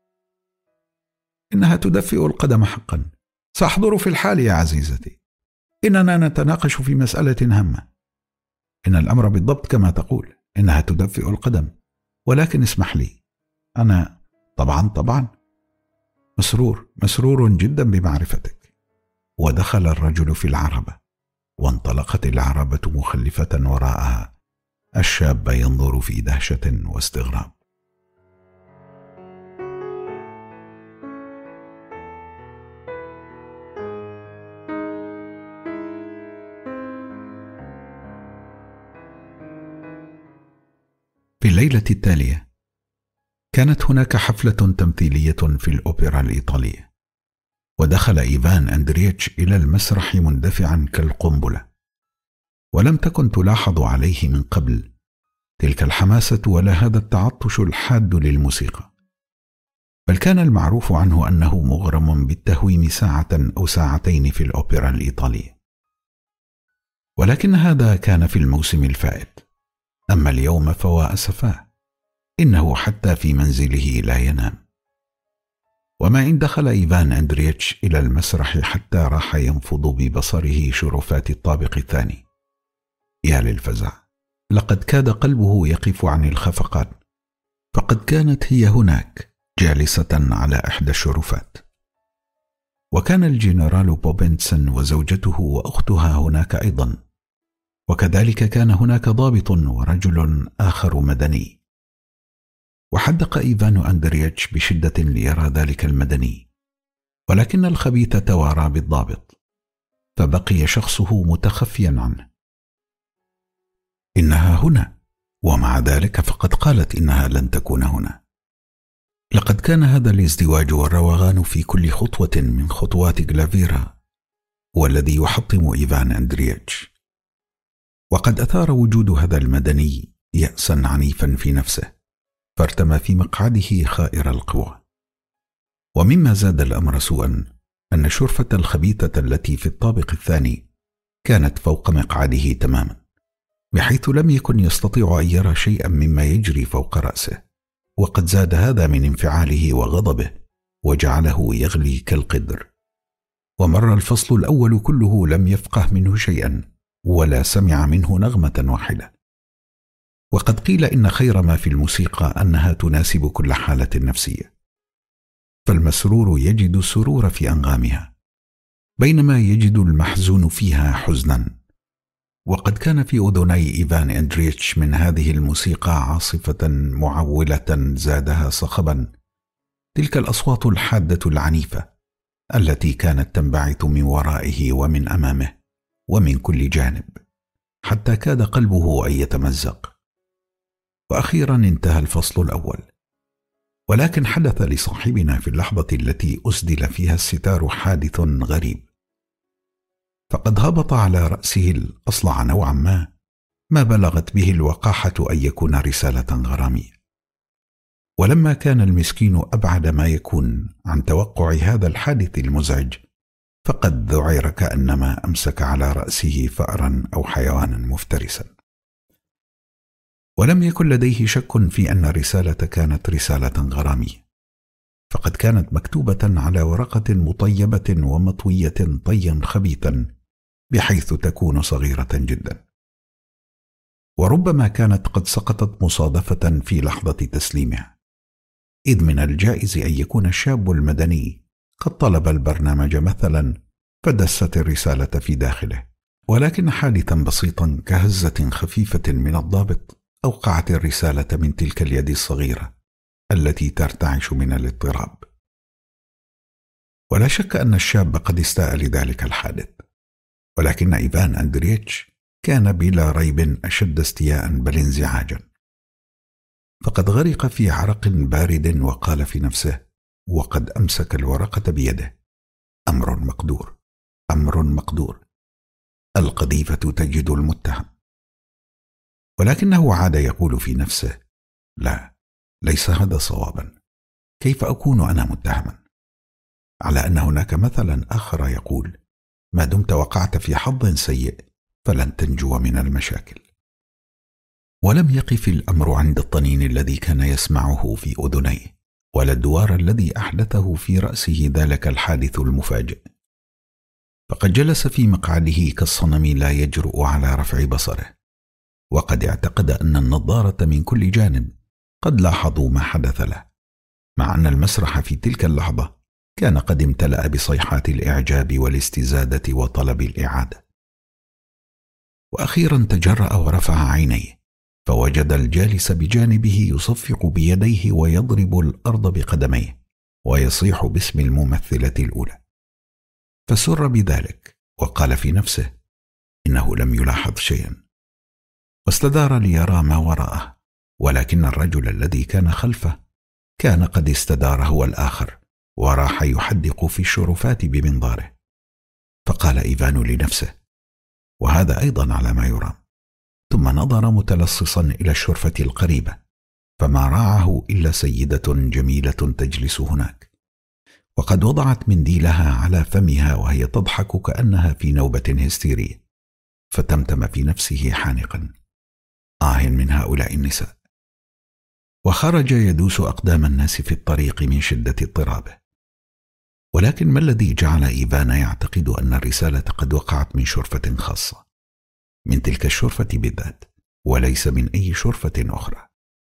إنها تدفئ القدم حقا. سأحضر في الحال يا عزيزتي. إننا نتناقش في مسألة هامة. إن الأمر بالضبط كما تقول، إنها تدفئ القدم، ولكن اسمح لي، أنا طبعا طبعا مسرور مسرور جدا بمعرفتك. ودخل الرجل في العربة، وانطلقت العربة مخلفة وراءها الشاب ينظر في دهشة واستغراب. في الليلة التالية كانت هناك حفلة تمثيلية في الأوبرا الإيطالية، ودخل إيفان أندريتش إلى المسرح مندفعا كالقنبلة، ولم تكن تلاحظ عليه من قبل تلك الحماسة ولا هذا التعطش الحاد للموسيقى، بل كان المعروف عنه أنه مغرم بالتهويم ساعة أو ساعتين في الأوبرا الإيطالية. ولكن هذا كان في الموسم الفائت، أما اليوم فوا أسفاه، إنه حتى في منزله لا ينام. وما إن دخل إيفان أندريتش إلى المسرح حتى راح ينفض ببصره شرفات الطابق الثاني. يا للفزع، لقد كاد قلبه يقف عن الخفقان، فقد كانت هي هناك جالسة على إحدى الشرفات، وكان الجنرال بوبنسون وزوجته وأختها هناك أيضا، وكذلك كان هناك ضابط ورجل آخر مدني. وحدق إيفان أندريتش بشدة ليرى ذلك المدني، ولكن الخبيث توارى بالضابط، فبقي شخصه متخفيا عنه. إنها هنا، ومع ذلك فقد قالت إنها لن تكون هنا. لقد كان هذا الازدواج والروغان في كل خطوة من خطوات جلافيرا والذي يحطم إيفان أندريتش، وقد أثار وجود هذا المدني يأسا عنيفا في نفسه، فارتمى في مقعده خائر القوى. ومما زاد الأمر سوءا أن الشرفة الخبيثة التي في الطابق الثاني كانت فوق مقعده تماما، بحيث لم يكن يستطيع أن يرى شيئا مما يجري فوق رأسه، وقد زاد هذا من انفعاله وغضبه وجعله يغلي كالقدر. ومر الفصل الأول كله لم يفقه منه شيئا ولا سمع منه نغمة واحدة. وقد قيل إن خير ما في الموسيقى أنها تناسب كل حالة نفسية، فالمسرور يجد السرور في أنغامها، بينما يجد المحزون فيها حزنا، وقد كان في أذني إيفان أندريتش من هذه الموسيقى عاصفة معولة زادها صخبا تلك الأصوات الحادة العنيفة التي كانت تنبعث من ورائه ومن أمامه ومن كل جانب، حتى كاد قلبه أن يتمزق. وأخيرا انتهى الفصل الأول، ولكن حدث لصاحبنا في اللحظة التي أسدل فيها الستار حادث غريب، فقد هبط على رأسه الأصلع نوعا ما ما بلغت به الوقاحة أن يكون رسالة غرامية. ولما كان المسكين أبعد ما يكون عن توقع هذا الحادث المزعج، فقد ذعر كأنما أمسك على رأسه فأرا أو حيوانا مفترسا. ولم يكن لديه شك في أن الرسالة كانت رسالة غرامية، فقد كانت مكتوبة على ورقة مطيبة ومطوية طيا خبيثا بحيث تكون صغيرة جدا، وربما كانت قد سقطت مصادفة في لحظة تسليمها، إذ من الجائز أن يكون الشاب المدني قد طلب البرنامج مثلا فدست الرسالة في داخله، ولكن حادثا بسيطا كهزة خفيفة من الضابط أوقعت الرسالة من تلك اليد الصغيرة التي ترتعش من الاضطراب. ولا شك أن الشاب قد استاء لذلك الحادث، ولكن إيفان أندريتش كان بلا ريب أشد استياء بل انزعاجا، فقد غرق في عرق بارد وقال في نفسه وقد أمسك الورقة بيده: أمر مقدور، أمر مقدور، القذيفة تجد المتهم. ولكنه عاد يقول في نفسه: لا، ليس هذا صوابا، كيف أكون أنا متهما؟ على أن هناك مثلا آخر يقول: ما دمت وقعت في حظ سيء فلن تنجو من المشاكل. ولم يقف الأمر عند الطنين الذي كان يسمعه في أذنيه، ولا الدوار الذي أحدثه في رأسه ذلك الحادث المفاجئ، فقد جلس في مقعده كالصنم لا يجرؤ على رفع بصره، وقد اعتقد أن النظارة من كل جانب قد لاحظوا ما حدث له، مع أن المسرح في تلك اللحظة كان قد امتلأ بصيحات الإعجاب والاستزادة وطلب الإعادة. وأخيرا تجرأ ورفع عينيه، فوجد الجالس بجانبه يصفق بيديه ويضرب الأرض بقدميه ويصيح باسم الممثلة الأولى، فسر بذلك وقال في نفسه إنه لم يلاحظ شيئا، واستدار ليرى ما وراءه، ولكن الرجل الذي كان خلفه كان قد استدار هو الآخر وراح يحدق في الشرفات بمنظاره. فقال إيفان لنفسه: وهذا أيضا على ما يرام، ثم نظر متلصصا إلى الشرفة القريبة، فما راعه إلا سيدة جميلة تجلس هناك، وقد وضعت منديلها على فمها وهي تضحك كأنها في نوبة هستيرية، فتمتم في نفسه حانقا: آه من هؤلاء النساء. وخرج يدوس أقدام الناس في الطريق من شدة اضطرابه. ولكن ما الذي جعل إيفان يعتقد أن الرسالة قد وقعت من شرفة خاصة، من تلك الشرفة بالذات وليس من أي شرفة أخرى؟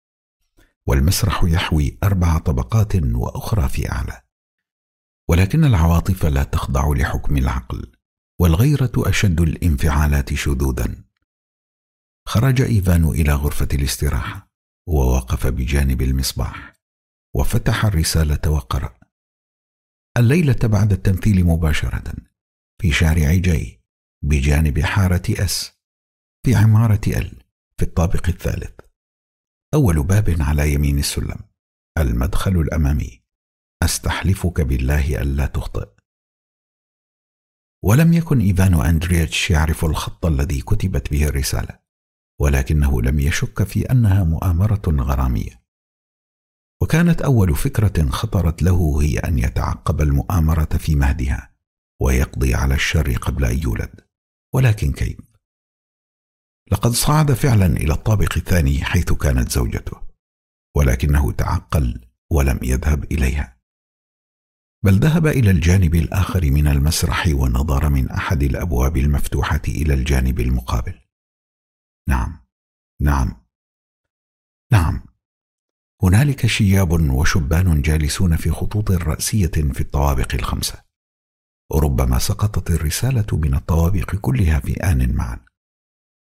والمسرح يحوي أربع طبقات وأخرى في أعلى، ولكن العواطف لا تخضع لحكم العقل، والغيرة أشد الانفعالات شذوذا. خرج إيفان إلى غرفة الاستراحة ووقف بجانب المصباح وفتح الرسالة وقرأ: الليلة بعد التمثيل مباشرة في شارع جاي بجانب حارة أس في عمارة ال في الطابق الثالث، أول باب على يمين السلم، المدخل الأمامي، أستحلفك بالله ألا تخطئ. ولم يكن إيفان أندريتش يعرف الخط الذي كتبت به الرسالة، ولكنه لم يشك في أنها مؤامرة غرامية، وكانت أول فكرة خطرت له هي أن يتعقب المؤامرة في مهدها ويقضي على الشر قبل أن يولد. ولكن كيف؟ لقد صعد فعلا إلى الطابق الثاني حيث كانت زوجته، ولكنه تعقل ولم يذهب إليها، بل ذهب إلى الجانب الآخر من المسرح ونظر من أحد الأبواب المفتوحة إلى الجانب المقابل. نعم نعم نعم هنالك شياب وشبان جالسون في خطوط رأسية في الطوابق الخمسة، وربما سقطت الرسالة من الطوابق كلها في آن معا.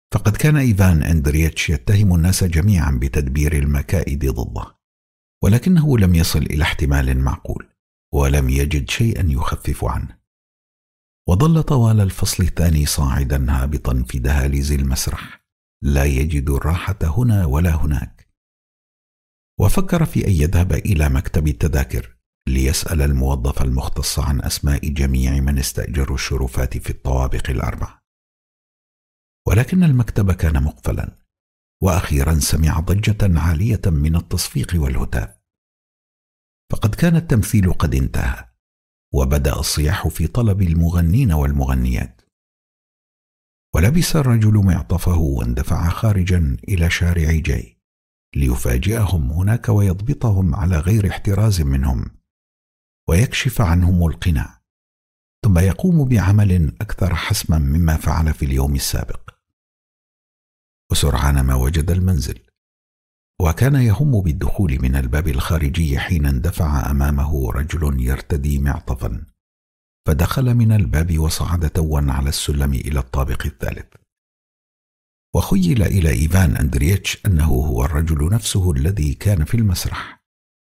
فقد كان إيفان أندريتش يتهم الناس جميعا بتدبير المكائد ضده، ولكنه لم يصل إلى احتمال معقول، ولم يجد شيئا يخفف عنه، وظل طوال الفصل الثاني صاعدا هابطا في دهاليز المسرح، لا يجد الراحة هنا ولا هناك. وفكر في أن يذهب إلى مكتب التذاكر ليسأل الموظف المختص عن أسماء جميع من استأجروا الشرفات في الطوابق الأربع، ولكن المكتب كان مقفلا. وأخيرا سمع ضجة عالية من التصفيق والهتاف، فقد كان التمثيل قد انتهى، وبدأ الصياح في طلب المغنين والمغنيات. ولبس الرجل معطفه واندفع خارجا إلى شارع جاي ليفاجئهم هناك ويضبطهم على غير احتراز منهم، ويكشف عنهم القناع، ثم يقوم بعمل أكثر حسما مما فعل في اليوم السابق. وسرعان ما وجد المنزل، وكان يهم بالدخول من الباب الخارجي حين اندفع أمامه رجل يرتدي معطفا، فدخل من الباب وصعد توا على السلم إلى الطابق الثالث. وخيل إلى إيفان أندريتش أنه هو الرجل نفسه الذي كان في المسرح،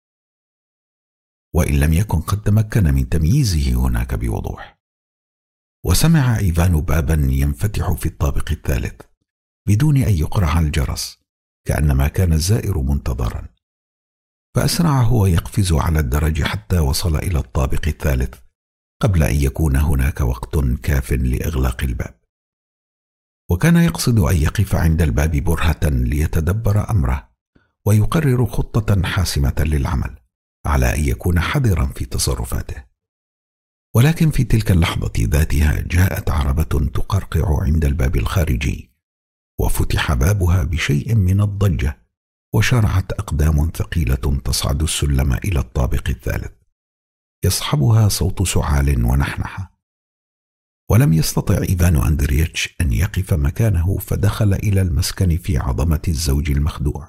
وإن لم يكن قد تمكن من تمييزه هناك بوضوح. وسمع إيفان بابا ينفتح في الطابق الثالث بدون أن يقرع الجرس، كأنما كان الزائر منتظرا، فأسرع هو يقفز على الدرج حتى وصل إلى الطابق الثالث قبل أن يكون هناك وقت كاف لإغلاق الباب. وكان يقصد أن يقف عند الباب برهة ليتدبر أمره ويقرر خطة حاسمة للعمل، على أن يكون حذرا في تصرفاته. ولكن في تلك اللحظة ذاتها جاءت عربة تقرقع عند الباب الخارجي، وفتح بابها بشيء من الضجة، وشرعت أقدام ثقيلة تصعد السلم إلى الطابق الثالث، يصحبها صوت سعال ونحنحة. ولم يستطع إيفان أندريتش أن يقف مكانه، فدخل إلى المسكن في عظمة الزوج المخدوع.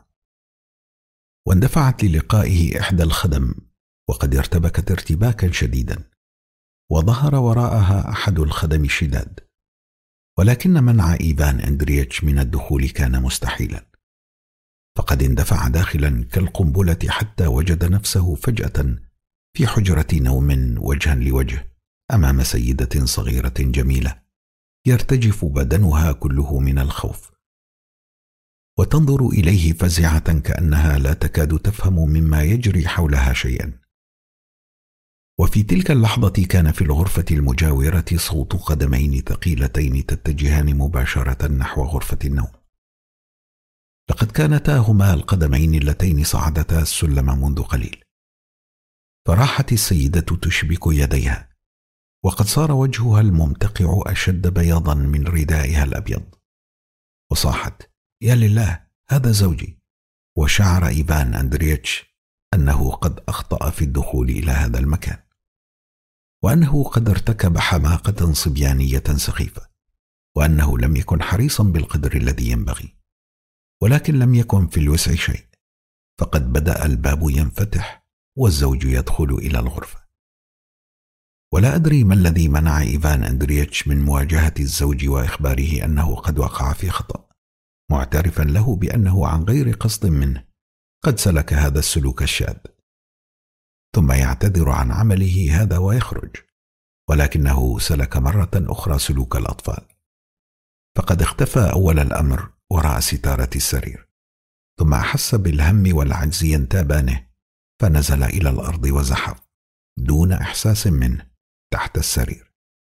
واندفعت للقائه إحدى الخدم، وقد ارتبكت ارتباكا شديدا، وظهر وراءها أحد الخدم شداد، ولكن منع إيفان أندريتش من الدخول كان مستحيلا، فقد اندفع داخلا كالقنبلة حتى وجد نفسه فجأة في حجرة نوم وجها لوجه أمام سيدة صغيرة جميلة يرتجف بدنها كله من الخوف، وتنظر إليه فزعة كأنها لا تكاد تفهم مما يجري حولها شيئا. وفي تلك اللحظة كان في الغرفة المجاورة صوت قدمين ثقيلتين تتجهان مباشرة نحو غرفة النوم. لقد كانتا هما القدمين اللتين صعدتا السلم منذ قليل، فراحت السيدة تشبك يديها، وقد صار وجهها الممتقع أشد بياضا من ردائها الأبيض، وصاحت: يا لله، هذا زوجي. وشعر إيفان أندريتش أنه قد أخطأ في الدخول إلى هذا المكان، وأنه قد ارتكب حماقة صبيانية سخيفة، وأنه لم يكن حريصا بالقدر الذي ينبغي. ولكن لم يكن في الوسع شيء، فقد بدأ الباب ينفتح والزوج يدخل إلى الغرفة. ولا أدري ما الذي منع إيفان أندريتش من مواجهة الزوج وإخباره أنه قد وقع في خطأ، معترفا له بأنه عن غير قصد منه قد سلك هذا السلوك الشاذ، ثم يعتذر عن عمله هذا ويخرج. ولكنه سلك مرة أخرى سلوك الأطفال، فقد اختفى أول الأمر وراء ستارة السرير، ثم أحس بالهم والعجز ينتابانه، فنزل إلى الأرض وزحف دون إحساس منه تحت السرير.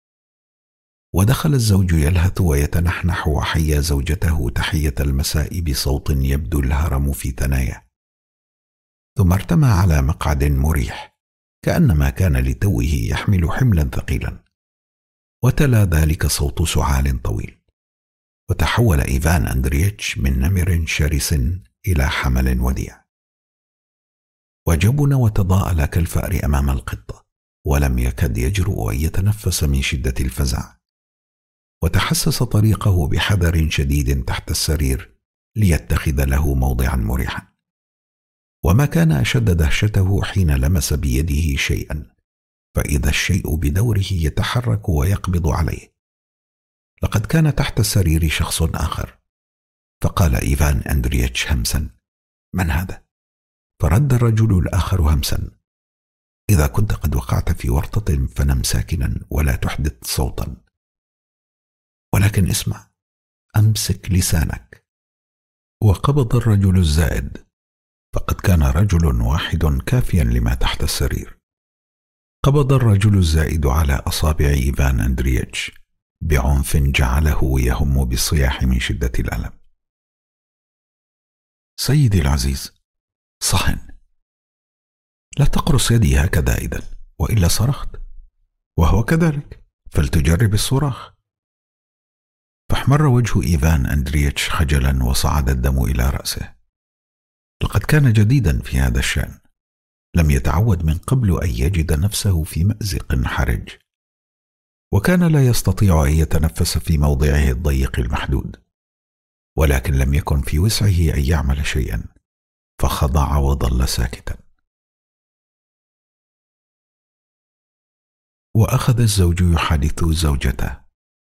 ودخل الزوج يلهث ويتنحنح وحيا زوجته تحية المساء بصوت يبدو الهرم في ثناياه، ثم ارتمى على مقعد مريح كأنما كان لتوه يحمل حملا ثقيلا، وتلا ذلك صوت سعال طويل، وتحول إيفان أندريتش من نمر شرس إلى حمل وديع، وجبن وتضاءل كالفأر أمام القطة، ولم يكد يجرؤ أن يتنفس من شدة الفزع، وتحسس طريقه بحذر شديد تحت السرير ليتخذ له موضعا مريحا. وما كان أشد دهشته حين لمس بيده شيئا، فإذا الشيء بدوره يتحرك ويقبض عليه. لقد كان تحت السرير شخص آخر فقال إيفان أندريتش همسا: من هذا؟ فرد الرجل الآخر همسا: إذا كنت قد وقعت في ورطة فنم ساكنا ولا تحدث صوتا، ولكن اسمع، أمسك لسانك. وقبض الرجل الزائد، فقد كان رجل واحد كافيا لما تحت السرير. قبض الرجل الزائد على أصابع إيفان أندريتش بعنف جعله يهم بالصياح من شدة الألم. سيدي العزيز، صهن، لا تقرص يدي هكذا إذن، وإلا صرخت، وهو كذلك، فلتجرب الصراخ. فاحمر وجه إيفان أندريتش خجلا وصعد الدم إلى رأسه. لقد كان جديدا في هذا الشأن، لم يتعود من قبل أن يجد نفسه في مأزق حرج، وكان لا يستطيع أن يتنفس في موضعه الضيق المحدود، ولكن لم يكن في وسعه أن يعمل شيئا، فخضع وظل ساكتا. وأخذ الزوج يحادث زوجته: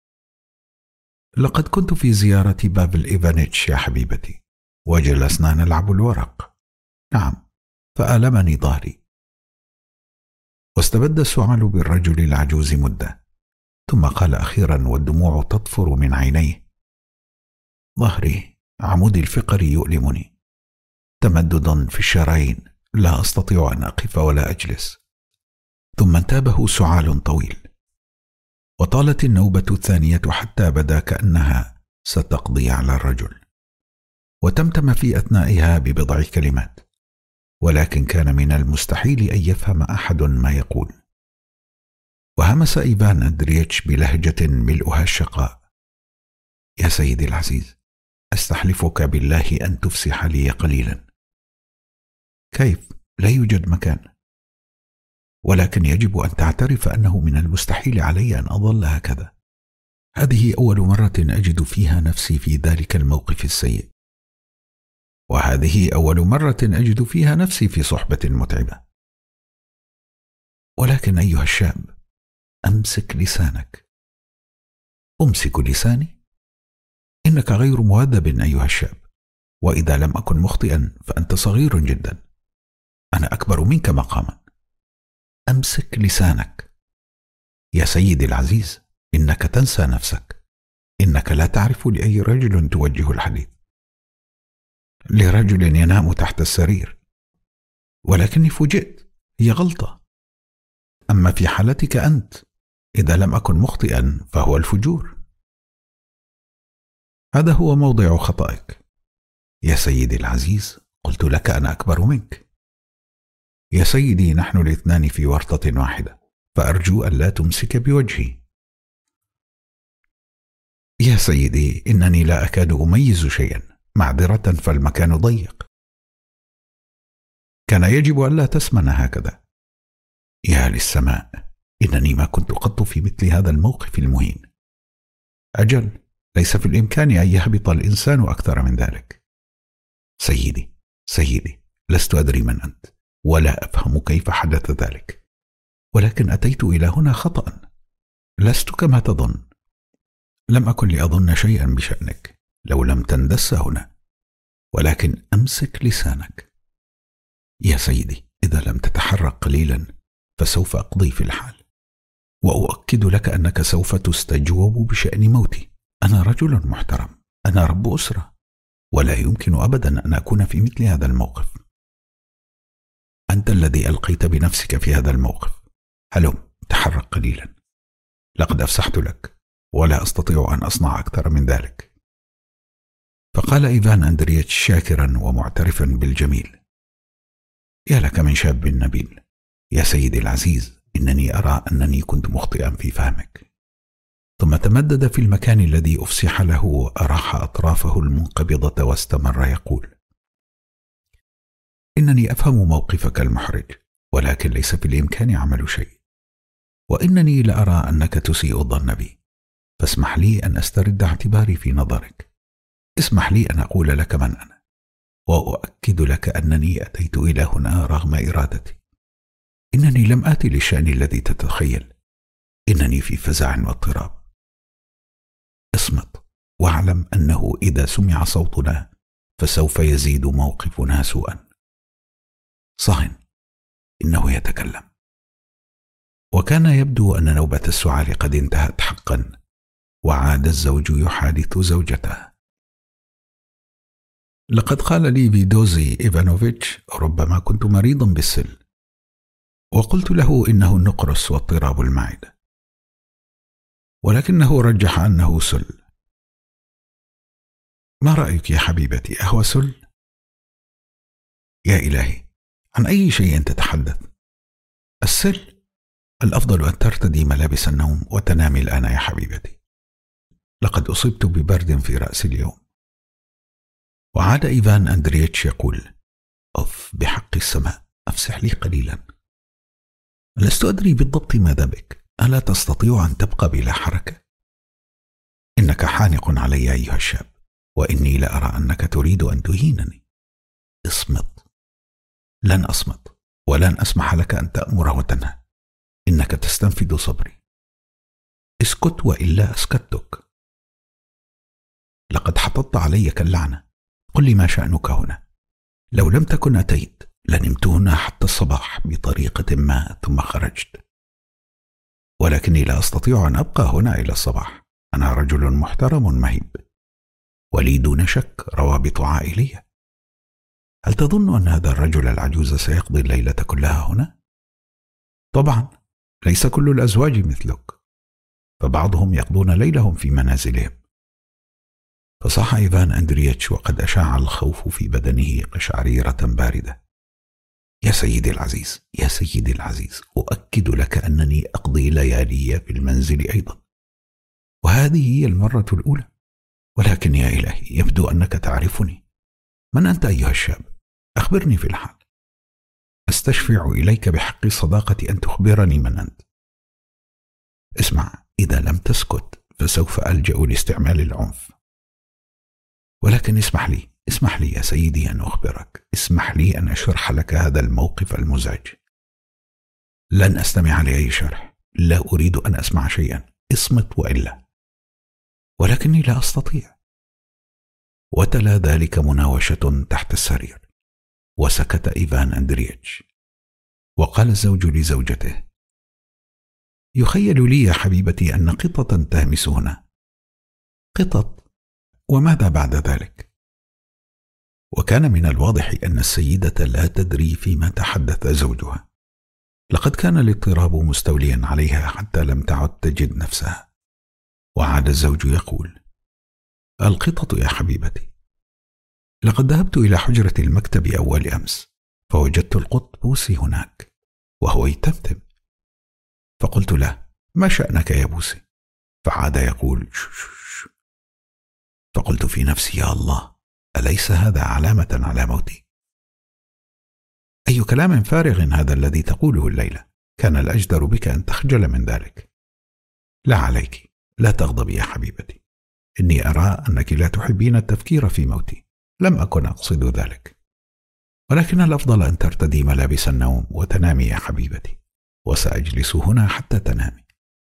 لقد كنت في زيارة بافل إيفانيتش يا حبيبتي، وجلسنا نلعب الورق. نعم، فألمني ظهري. واستبد السعال بالرجل العجوز مدة، ثم قال أخيرا والدموع تطفر من عينيه: ظهري، عمودي الفقري يؤلمني، تمدد في الشرايين، لا أستطيع أن أقف ولا أجلس. ثم انتابه سعال طويل، وطالت النوبة الثانية حتى بدا كأنها ستقضي على الرجل، وتمتم في أثنائها ببضع كلمات، ولكن كان من المستحيل أن يفهم أحد ما يقول. وهمس إيفان أندريتش بلهجة ملؤها الشقاء: يا سيدي العزيز، أستحلفك بالله أن تفسح لي قليلا. كيف؟ لا يوجد مكان، ولكن يجب أن تعترف أنه من المستحيل علي أن أظل هكذا. هذه أول مرة أجد فيها نفسي في ذلك الموقف السيء، وهذه أول مرة أجد فيها نفسي في صحبة متعبة. ولكن أيها الشاب، أمسك لسانك. أمسك لساني؟ إنك غير مهذب أيها الشاب، وإذا لم أكن مخطئا فأنت صغير جدا، أنا أكبر منك مقاما. أمسك لسانك. يا سيدي العزيز، إنك تنسى نفسك، إنك لا تعرف لأي رجل توجه الحديث. لرجل ينام تحت السرير، ولكني فوجئت، هي غلطة. أما في حالتك أنت، إذا لم أكن مخطئا فهو الفجور. هذا هو موضع خطأك. يا سيدي العزيز، قلت لك أنا أكبر منك. يا سيدي، نحن الاثنان في ورطة واحدة، فأرجو أن لا تمسك بوجهي. يا سيدي، إنني لا أكاد أميز شيئا، معذرة فالمكان ضيق. كان يجب أن لا تسمن هكذا. يا للسماء، إنني ما كنت قط في مثل هذا الموقف المهين. أجل، ليس في الإمكان أن يهبط الإنسان أكثر من ذلك. سيدي سيدي، لست أدري من أنت، ولا أفهم كيف حدث ذلك، ولكن أتيت إلى هنا خطأ. لست كما تظن. لم أكن لأظن شيئا بشأنك لو لم تندس هنا، ولكن أمسك لسانك. يا سيدي، إذا لم تتحرك قليلا فسوف أقضي في الحال، وأؤكد لك أنك سوف تستجوب بشأن موتي. أنا رجل محترم، أنا رب أسرة، ولا يمكن أبدا أن أكون في مثل هذا الموقف. أنت الذي ألقيت بنفسك في هذا الموقف. هلم، تحرك قليلا، لقد أفسحت لك، ولا أستطيع أن أصنع أكثر من ذلك. فقال إيفان أندريتش شاكرا ومعترفا بالجميل: يا لك من شاب نبيل. يا سيدي العزيز، إنني أرى أنني كنت مخطئا في فهمك. ثم تمدد في المكان الذي أفسح له وأراح أطرافه المنقبضة، واستمر يقول: إنني أفهم موقفك المحرج، ولكن ليس في الإمكان عمل شيء، وإنني لأرى أنك تسيء الظن بي، فاسمح لي أن أسترد اعتباري في نظرك. اسمح لي أن أقول لك من أنا، وأؤكد لك أنني أتيت إلى هنا رغم إرادتي. إنني لم آتي للشأن الذي تتخيل. إنني في فزع واضطراب. اصمت، واعلم أنه إذا سمع صوتنا فسوف يزيد موقفنا سوءا. صهن، إنه يتكلم. وكان يبدو أن نوبة السعال قد انتهت حقا، وعاد الزوج يحادث زوجته. لقد قال لي فيدوزي إيفانوفيتش ربما كنت مريضا بالسل، وقلت له إنه النقرس واضطراب المعدة، ولكنه رجح أنه سل. ما رأيك يا حبيبتي، أهو سل؟ يا إلهي، عن أي شيء تتحدث؟ السل؟ الأفضل أن ترتدي ملابس النوم وتنامي الآن يا حبيبتي. لقد أصبت ببرد في رأسي اليوم. وعاد إيفان أندريتش يقول: أف، بحق السماء، أفسح لي قليلا. لست أدري بالضبط ماذا بك، ألا تستطيع أن تبقى بلا حركة؟ إنك حانق علي أيها الشاب، وإني لأرى أنك تريد أن تهينني. اصمت. لن أصمت، ولن أسمح لك أن تأمر وتنهى. إنك تستنفد صبري. اسكت وإلا أسكتك. لقد حطت علي كاللعنة. قل لي ما شأنك هنا؟ لو لم تكن أتيت لنمت هنا حتى الصباح بطريقة ما ثم خرجت، ولكني لا أستطيع أن أبقى هنا إلى الصباح. أنا رجل محترم مهيب، ولي دون شك روابط عائلية. هل تظن أن هذا الرجل العجوز سيقضي الليلة كلها هنا؟ طبعا ليس كل الأزواج مثلك، فبعضهم يقضون ليلهم في منازلهم. فصاح إيفان أندريتش وقد أشاع الخوف في بدنه قشعريرة باردة. يا سيدي العزيز، يا سيدي العزيز، أؤكد لك أنني أقضي ليالي في المنزل أيضا، وهذه هي المرة الأولى. ولكن يا إلهي، يبدو أنك تعرفني. من أنت أيها الشاب؟ أخبرني في الحال. أستشفع إليك بحق الصداقة أن تخبرني من أنت. اسمع، إذا لم تسكت فسوف ألجأ لاستعمال العنف. ولكن اسمح لي، اسمح لي يا سيدي أن أخبرك، اسمح لي أن أشرح لك هذا الموقف المزعج. لن أستمع لأي شرح، لا أريد أن أسمع شيئا. اصمت وإلا. ولكني لا أستطيع. وتلا ذلك مناوشة تحت السرير، وسكت إيفان أندريتش. وقال الزوج لزوجته: يخيل لي يا حبيبتي أن قطة تهمس هنا. قطط؟ وماذا بعد ذلك؟ وكان من الواضح أن السيدة لا تدري فيما تحدث زوجها. لقد كان الاضطراب مستوليا عليها حتى لم تعد تجد نفسها. وعاد الزوج يقول: القطط يا حبيبتي. لقد ذهبت إلى حجرة المكتب أول أمس، فوجدت القط بوسي هناك وهو يتمتم، فقلت له: ما شأنك يا بوسي؟ فعاد يقول: شش. فقلت في نفسي: يا الله، أليس هذا علامة على موتي؟ أي كلام فارغ هذا الذي تقوله الليلة. كان الأجدر بك أن تخجل من ذلك. لا عليك، لا تغضبي يا حبيبتي. إني أرى أنك لا تحبين التفكير في موتي. لم أكن أقصد ذلك، ولكن الأفضل أن ترتدي ملابس النوم وتنامي يا حبيبتي، وسأجلس هنا حتى تنامي.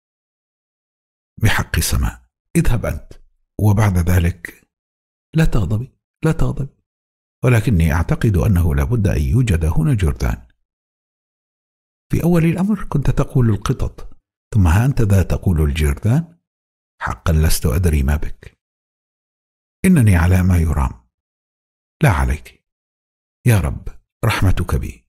بحق السماء، اذهب أنت، وبعد ذلك لا تغضبي، لا تغضبي. ولكني أعتقد أنه لابد أن يوجد هنا جرذان. في أول الأمر كنت تقول القطط، ثم ها أنت ذا تقول الجرذان. حقا لست أدري ما بك. إنني على ما يرام. لا عليك. يا رب، رحمتك بي.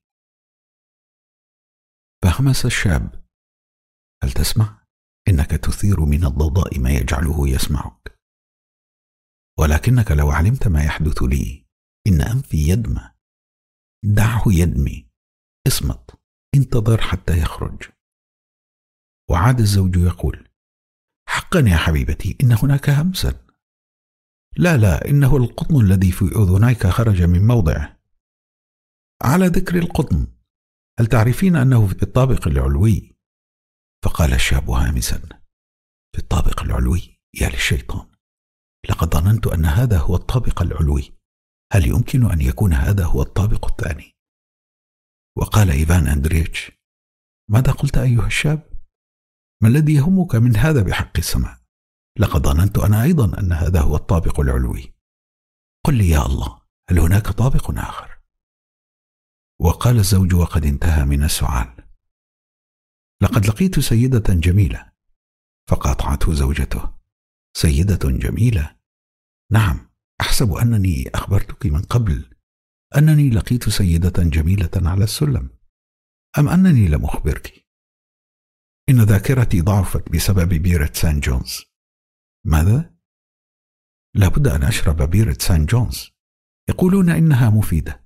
فهمس الشاب: هل تسمع؟ إنك تثير من الضوضاء ما يجعله يسمعك. ولكنك لو علمت ما يحدث لي، إن أنفي يدمى. دعه يدمي. اصمت، انتظر حتى يخرج. وعاد الزوج يقول: حقا يا حبيبتي، إن هناك همسا. لا لا، إنه القطن الذي في أذنيك خرج من موضعه. على ذكر القطن، هل تعرفين أنه في الطابق العلوي؟ فقال الشاب هامسا: في الطابق العلوي؟ يا للشيطان، لقد ظننت أن هذا هو الطابق العلوي. هل يمكن أن يكون هذا هو الطابق الثاني؟ وقال إيفان أندريتش: ماذا قلت أيها الشاب؟ ما الذي يهمك من هذا بحق السماء؟ لقد ظننت أنا أيضا أن هذا هو الطابق العلوي. قل لي يا الله، هل هناك طابق آخر؟ وقال الزوج وقد انتهى من السؤال: لقد لقيت سيدة جميلة. فقاطعته زوجته: سيدة جميلة؟ نعم، أحسب أنني أخبرتك من قبل أنني لقيت سيدة جميلة على السلم، أم أنني لم أخبرك؟ إن ذاكرتي ضعفت بسبب بيرة سان جونز. ماذا؟ لابد أن أشرب بيرة سان جونز، يقولون إنها مفيدة.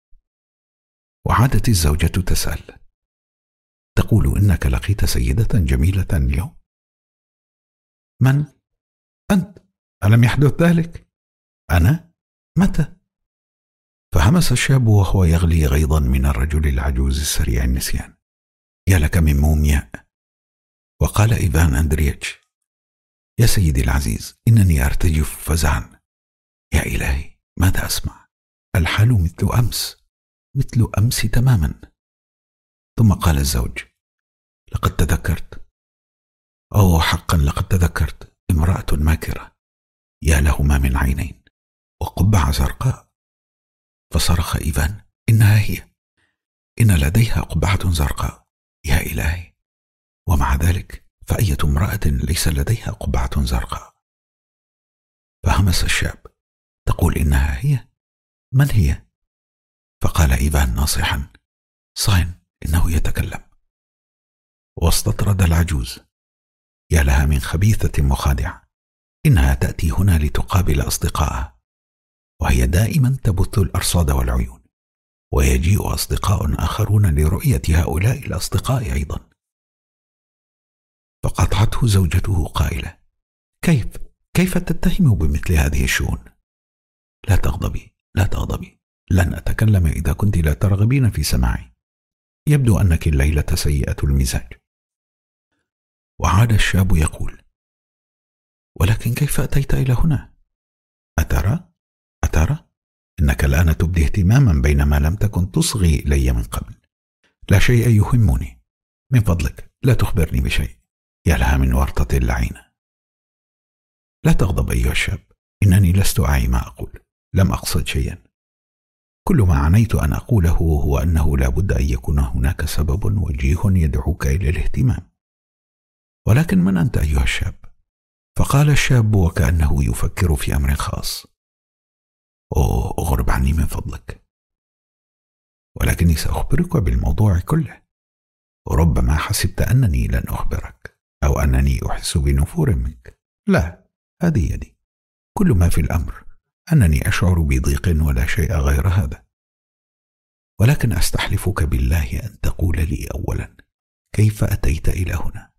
وعادت الزوجة تسأل: تقول إنك لقيت سيدة جميلة اليوم؟ من؟ أنت؟ ألم يحدث ذلك؟ أنا؟ متى؟ فهمس الشاب وهو يغلي غيظا من الرجل العجوز السريع النسيان: يا لك من مومياء. وقال إيفان أندريتش: يا سيدي العزيز، إنني أرتجف فزعا. يا إلهي، ماذا أسمع؟ الحال مثل أمس، مثل أمس تماما. ثم قال الزوج: لقد تذكرت. أوه حقا لقد تذكرت، امرأة ماكرة، يا لهما من عينين وقبعة زرقاء. فصرخ إيفان: إنها هي، إن لديها قبعة زرقاء. يا إلهي، ومع ذلك فأية امرأة ليس لديها قبعة زرقاء؟ فهمس الشاب: تقول إنها هي؟ من هي؟ فقال إيفان ناصحا: صاين، إنه يتكلم. واستطرد العجوز: يا لها من خبيثة مخادعة، إنها تأتي هنا لتقابل أصدقائها، وهي دائما تبث الأرصاد والعيون، ويجيء أصدقاء آخرون لرؤية هؤلاء الأصدقاء أيضا. فقطعته زوجته قائلة: كيف كيف تتهم بمثل هذه الشؤون؟ لا تغضبي، لا تغضبي، لن أتكلم إذا كنت لا ترغبين في سماعي. يبدو أنك الليلة سيئة المزاج. وعاد الشاب يقول: ولكن كيف أتيت إلى هنا؟ أترى؟ أترى؟ إنك الآن تبدي اهتماما بينما لم تكن تصغي إلي من قبل. لا شيء يهمني، من فضلك لا تخبرني بشيء. يا لها من ورطة لعينة. لا تغضب أيها الشاب، إنني لست أعي ما أقول، لم أقصد شيئا. كل ما عنيت أن أقوله هو أنه لا بد أن يكون هناك سبب وجيه يدعوك إلى الاهتمام. ولكن من أنت أيها الشاب؟ فقال الشاب وكأنه يفكر في أمر خاص: أوه، أغرب عني من فضلك. ولكني سأخبرك بالموضوع كله. ربما حسبت أنني لن أخبرك، أو أنني أحس بنفور منك. لا، هذه يدي. كل ما في الأمر أنني أشعر بضيق ولا شيء غير هذا. ولكن أستحلفك بالله أن تقول لي أولا كيف أتيت إلى هنا،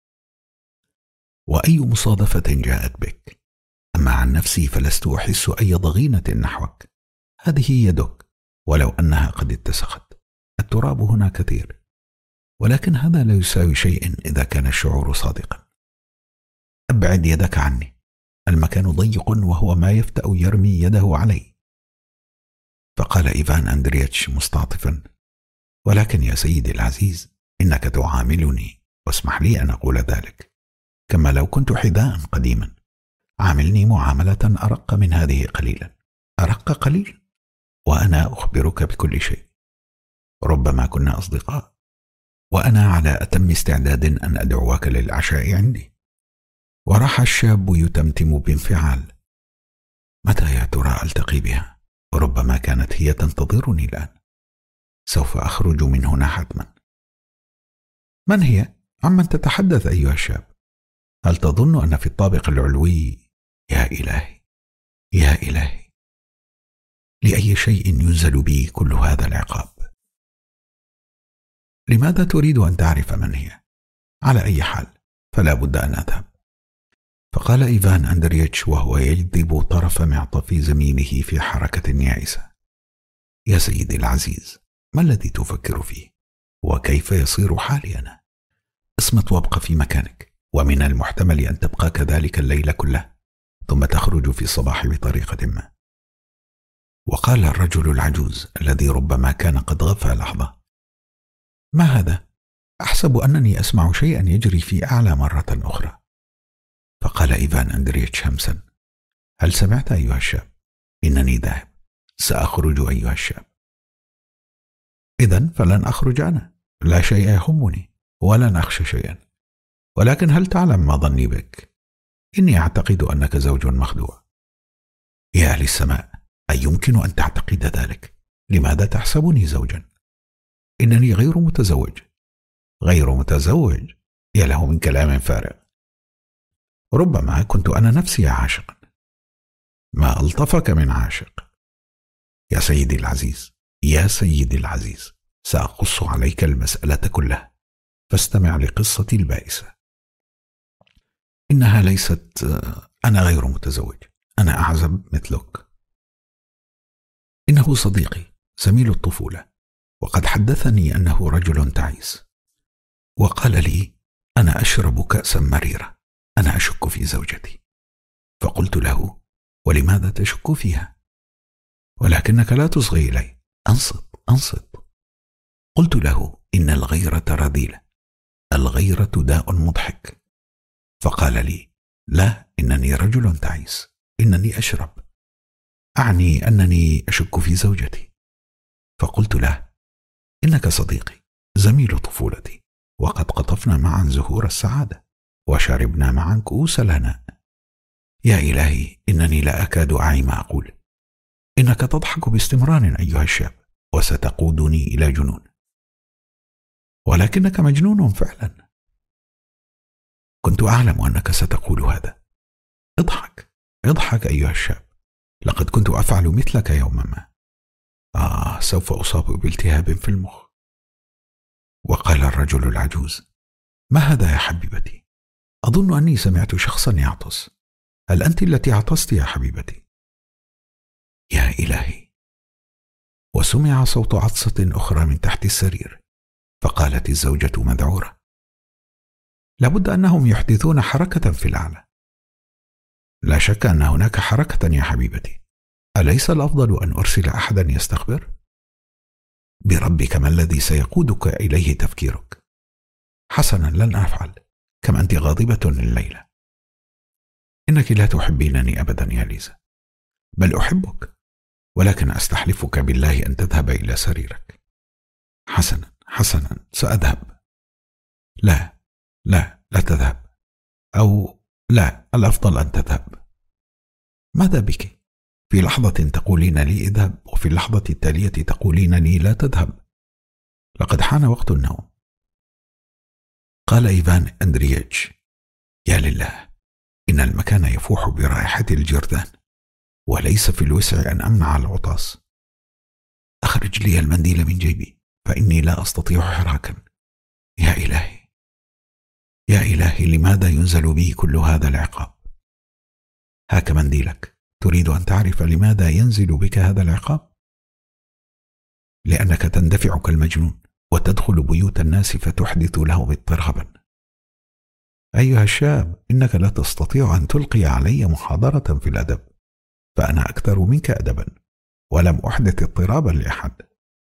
وأي مصادفة جاءت بك. أما عن نفسي فلست أحس أي ضغينة نحوك. هذه يدك، ولو أنها قد اتسخت. التراب هنا كثير، ولكن هذا لا يساوي شيء إذا كان الشعور صادقا. أبعد يدك عني، المكان ضيق وهو ما يفتأ يرمي يده علي. فقال إيفان أندريتش مستعطفا: ولكن يا سيدي العزيز، إنك تعاملني، واسمح لي أن أقول ذلك، كما لو كنت حذاء قديما. عاملني معاملة أرق من هذه قليلا. أرق قليل؟ وأنا أخبرك بكل شيء. ربما كنا أصدقاء، وأنا على أتم استعداد أن أدعوك للعشاء عندي. وراح الشاب يتمتم بانفعال: متى يا ترى ألتقي بها؟ ربما كانت هي تنتظرني الآن. سوف أخرج من هنا حتما. من هي؟ عمن تتحدث أيها الشاب؟ هل تظن أن في الطابق العلوي؟ يا إلهي، يا إلهي، لأي شيء ينزل بي كل هذا العقاب؟ لماذا تريد أن تعرف من هي؟ على أي حال فلا بد أن أذهب. فقال إيفان أندريتش وهو يجذب طرف معطف زميله في حركة يائسة: يا سيدي العزيز، ما الذي تفكر فيه؟ وكيف يصير حالي أنا؟ اصمت وابق في مكانك، ومن المحتمل أن تبقى كذلك الليل كله، ثم تخرج في الصباح بطريقة ما. وقال الرجل العجوز الذي ربما كان قد غفى لحظة: ما هذا؟ أحسب أنني أسمع شيئا يجري في أعلى مرة أخرى. فقال إيفان أندريتش همسا: هل سمعت أيها الشاب؟ إنني ذاهب، سأخرج أيها الشاب. إذن فلن أخرج أنا، لا شيء يهمني ولن أخشى شيئا، ولكن هل تعلم ما ظني بك؟ إني أعتقد أنك زوج مخدوع. يا أهل السماء، أي يمكن أن تعتقد ذلك؟ لماذا تحسبني زوجا؟ إنني غير متزوج. غير متزوج؟ يا له من كلام فارغ. ربما كنت أنا نفسي عاشقا. ما ألطفك من عاشق. يا سيدي العزيز، يا سيدي العزيز، سأقص عليك المسألة كلها، فاستمع لقصتي البائسة. إنها ليست أنا غير متزوج، أنا أعزب مثلك. إنه صديقي زميل الطفولة، وقد حدثني أنه رجل تعيس، وقال لي: أنا أشرب كأسا مريرة، أنا أشك في زوجتي. فقلت له: ولماذا تشك فيها؟ ولكنك لا تصغي إلي، أنصت أنصت. قلت له: إن الغيرة رذيلة، الغيرة داء مضحك. فقال لي: لا، إنني رجل تعيس، إنني أشرب، أعني أنني أشك في زوجتي. فقلت له: إنك صديقي زميل طفولتي، وقد قطفنا معا زهور السعادة، وشربنا معا كؤوس الهناء. يا إلهي، إنني لا أكاد أعي ما أقول. إنك تضحك باستمرار أيها الشاب، وستقودني إلى جنون. ولكنك مجنون فعلا. كنت أعلم أنك ستقول هذا. اضحك اضحك أيها الشاب، لقد كنت أفعل مثلك يوما ما. آه، سوف أصاب بالتهاب في المخ. وقال الرجل العجوز: ما هذا يا حبيبتي؟ أظن أني سمعت شخصا يعطس. هل أنت التي عطست يا حبيبتي؟ يا إلهي. وسمع صوت عطسة أخرى من تحت السرير، فقالت الزوجة مذعورة: لابد أنهم يحدثون حركة في الأعلى. لا شك أن هناك حركة يا حبيبتي، أليس الأفضل أن أرسل أحدا يستخبر؟ بربك ما الذي سيقودك إليه تفكيرك؟ حسنا، لن أفعل. كم أنت غاضبة الليلة. إنك لا تحبينني أبدا يا ليزا. بل أحبك، ولكن أستحلفك بالله أن تذهب إلى سريرك. حسنا حسنا، سأذهب. لا لا لا تذهب، أو لا، الأفضل أن تذهب. ماذا بك؟ في لحظة تقولين لي اذهب، وفي اللحظة التالية تقولين لي لا تذهب. لقد حان وقت النوم. قال إيفان أندريتش: يا لله، إن المكان يفوح برائحة الجرذان، وليس في الوسع أن أمنع العطاس. أخرج لي المنديل من جيبي، فإني لا أستطيع حراكا. يا إلهي يا إلهي، لماذا ينزل بي كل هذا العقاب؟ هاك منديلك. تريد أن تعرف لماذا ينزل بك هذا العقاب؟ لأنك تندفع كالمجنون، وتدخل بيوت الناس فتحدث لهم اضطرابا. أيها الشاب، إنك لا تستطيع أن تلقي علي محاضرة في الأدب، فأنا أكثر منك أدبا، ولم أحدث اضطرابا لأحد.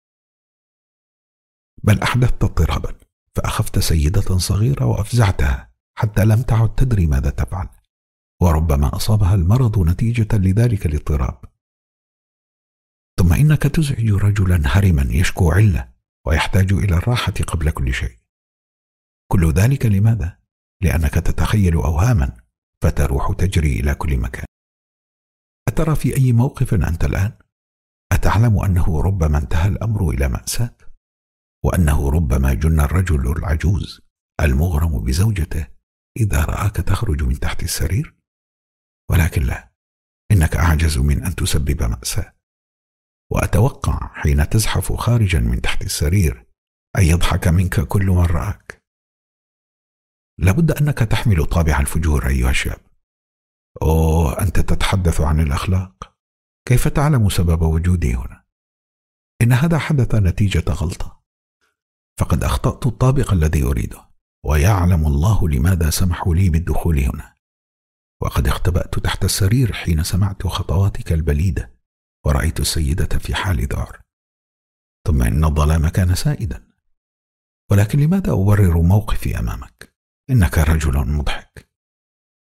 بل أحدثت اضطرابا، فأخفت سيدة صغيرة وأفزعتها حتى لم تعد تدري ماذا تفعل، وربما أصابها المرض نتيجة لذلك الاضطراب. ثم إنك تزعج رجلا هرما يشكو علة ويحتاج إلى الراحة قبل كل شيء. كل ذلك لماذا؟ لأنك تتخيل أوهاما، فتروح تجري إلى كل مكان. أترى في أي موقف أنت الآن؟ أتعلم أنه ربما انتهى الأمر إلى مأساة، وأنه ربما جن الرجل العجوز المغرم بزوجته إذا رآك تخرج من تحت السرير؟ ولكن لا، إنك أعجز من أن تسبب مأساة. وأتوقع حين تزحف خارجا من تحت السرير أن يضحك منك كل من رآك. لابد أنك تحمل طابع الفجور أيها الشاب. أوه، أنت تتحدث عن الأخلاق. كيف تعلم سبب وجودي هنا؟ إن هذا حدث نتيجة غلطة، فقد أخطأت الطابق الذي أريده، ويعلم الله لماذا سمحوا لي بالدخول هنا. وقد اختبأت تحت السرير حين سمعت خطواتك البليدة، ورأيت السيدة في حال ذعر. ثم إن الظلام كان سائدا. ولكن لماذا أبرر موقفي أمامك؟ إنك رجل مضحك.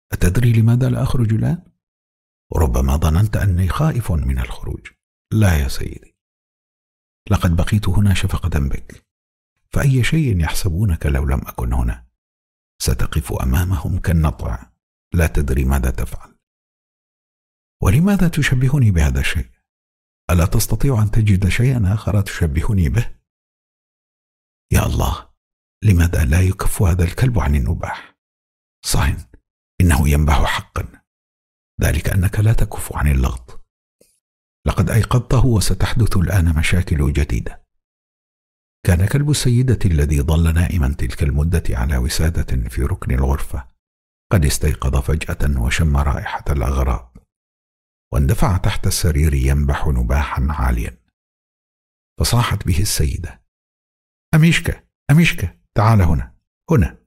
أتدري لماذا لا أخرج الآن؟ ربما ظننت أني خائف من الخروج. لا يا سيدي، لقد بقيت هنا شفقة بك، فأي شيء يحسبونك لو لم أكن هنا. ستقف أمامهم كالنطع، لا تدري ماذا تفعل. ولماذا تشبهني بهذا الشيء؟ ألا تستطيع أن تجد شيئا آخر تشبهني به؟ يا الله، لماذا لا يكف هذا الكلب عن النباح؟ صحن، إنه ينبح حقا، ذلك أنك لا تكف عن اللغط. لقد أيقظته وستحدث الآن مشاكل جديدة. كان كلب السيدة الذي ظل نائما تلك المدة على وسادة في ركن الغرفة قد استيقظ فجأة وشم رائحة الأغراب، واندفع تحت السرير ينبح نباحا عاليا. فصاحت به السيدة: أميشكا أميشكا، تعال هنا هنا.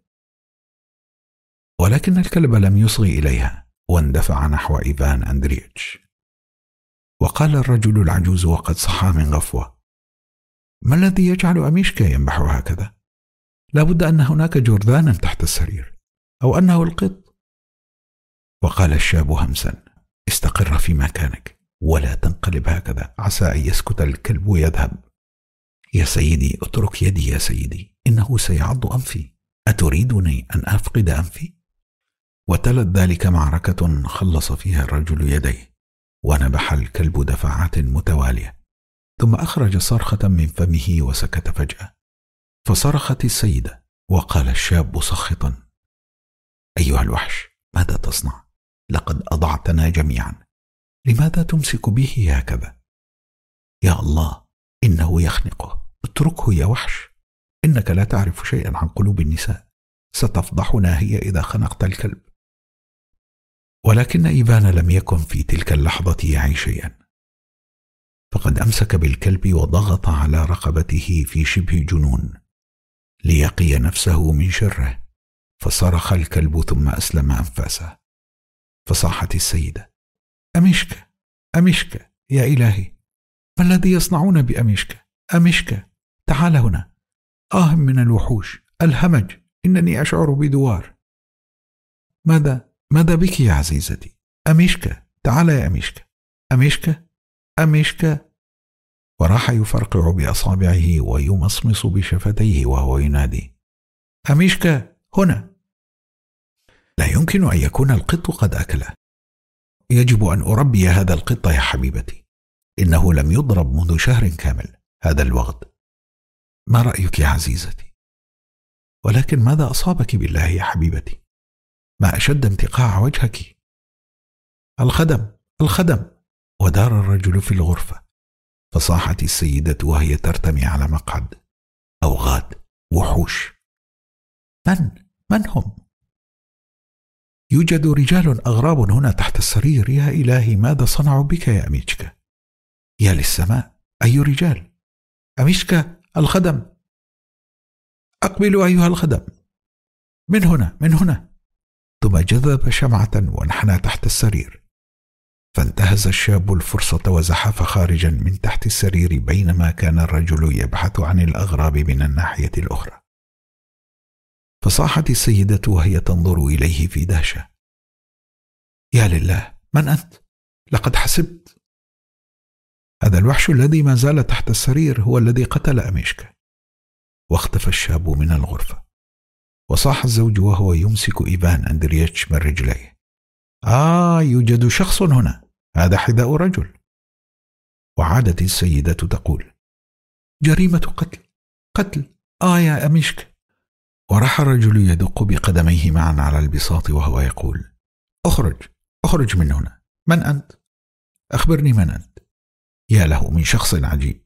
ولكن الكلب لم يصغي إليها، واندفع نحو إيفان أندريتش. وقال الرجل العجوز وقد صحى من غفوة: ما الذي يجعل أميشكا ينبح هكذا؟ لا بد أن هناك جرذانا تحت السرير، أو أنه القط. وقال الشاب همسا: استقر في مكانك ولا تنقلب هكذا، عسى أن يسكت الكلب ويذهب. يا سيدي، اترك يدي يا سيدي، إنه سيعض أنفي. أتريدني أن أفقد أنفي؟ وتلت ذلك معركة خلص فيها الرجل يديه، ونبح الكلب دفعات متوالية، ثم أخرج صرخة من فمه وسكت فجأة. فصرخت السيدة، وقال الشاب سخطا: أيها الوحش، ماذا تصنع؟ لقد أضعتنا جميعا، لماذا تمسك به هكذا؟ يا الله، إنه يخنقه، اتركه يا وحش، إنك لا تعرف شيئا عن قلوب النساء، ستفضحنا هي إذا خنقت الكلب. ولكن إيفان لم يكن في تلك اللحظة يعي شيئا، فقد أمسك بالكلب وضغط على رقبته في شبه جنون ليقي نفسه من شره. فصرخ الكلب ثم أسلم أنفاسه. فصاحت السيدة: أميشكا أميشكا، يا إلهي، ما الذي يصنعون بأميشكا؟ أميشكا، تعال هنا. آه من الوحوش، الهمج، إنني أشعر بدوار. ماذا ماذا بك يا عزيزتي؟ أميشكا، تعال يا أميشكا، أميشكا أميشكا. وراح يفرقع بأصابعه ويمصمص بشفتيه وهو ينادي: أميشكا، هنا. لا يمكن أن يكون القط قد أكله. يجب أن أربي هذا القط يا حبيبتي، إنه لم يضرب منذ شهر كامل هذا الوغد. ما رأيك يا عزيزتي؟ ولكن ماذا أصابك بالله يا حبيبتي؟ ما أشد انتقاع وجهك. الخدم الخدم. ودار الرجل في الغرفة. فصاحت السيدة وهي ترتمي على مقعد: أوغاد، وحوش. من من هم؟ يوجد رجال أغراب هنا تحت السرير. يا إلهي، ماذا صنعوا بك يا أميشكا؟ يا للسماء، أي رجال؟ أميشكا، الخدم، أقبلوا أيها الخدم، من هنا من هنا. ثم جذب شمعة ونحن تحت السرير. فانتهز الشاب الفرصة وزحف خارجا من تحت السرير، بينما كان الرجل يبحث عن الأغراب من الناحية الأخرى. فصاحت السيدة وهي تنظر إليه في دهشة: يا لله، من أنت؟ لقد حسبت. هذا الوحش الذي ما زال تحت السرير هو الذي قتل أميشكا. واختفى الشاب من الغرفة. وصاح الزوج وهو يمسك إيفان أندريتش من رجليه: آه، يوجد شخص هنا، هذا حذاء رجل. وعادت السيدة تقول: جريمة قتل قتل، آه يا أميشكا. وراح الرجل يدق بقدميه معا على البساط وهو يقول: اخرج اخرج من هنا، من أنت؟ أخبرني من أنت. يا له من شخص عجيب.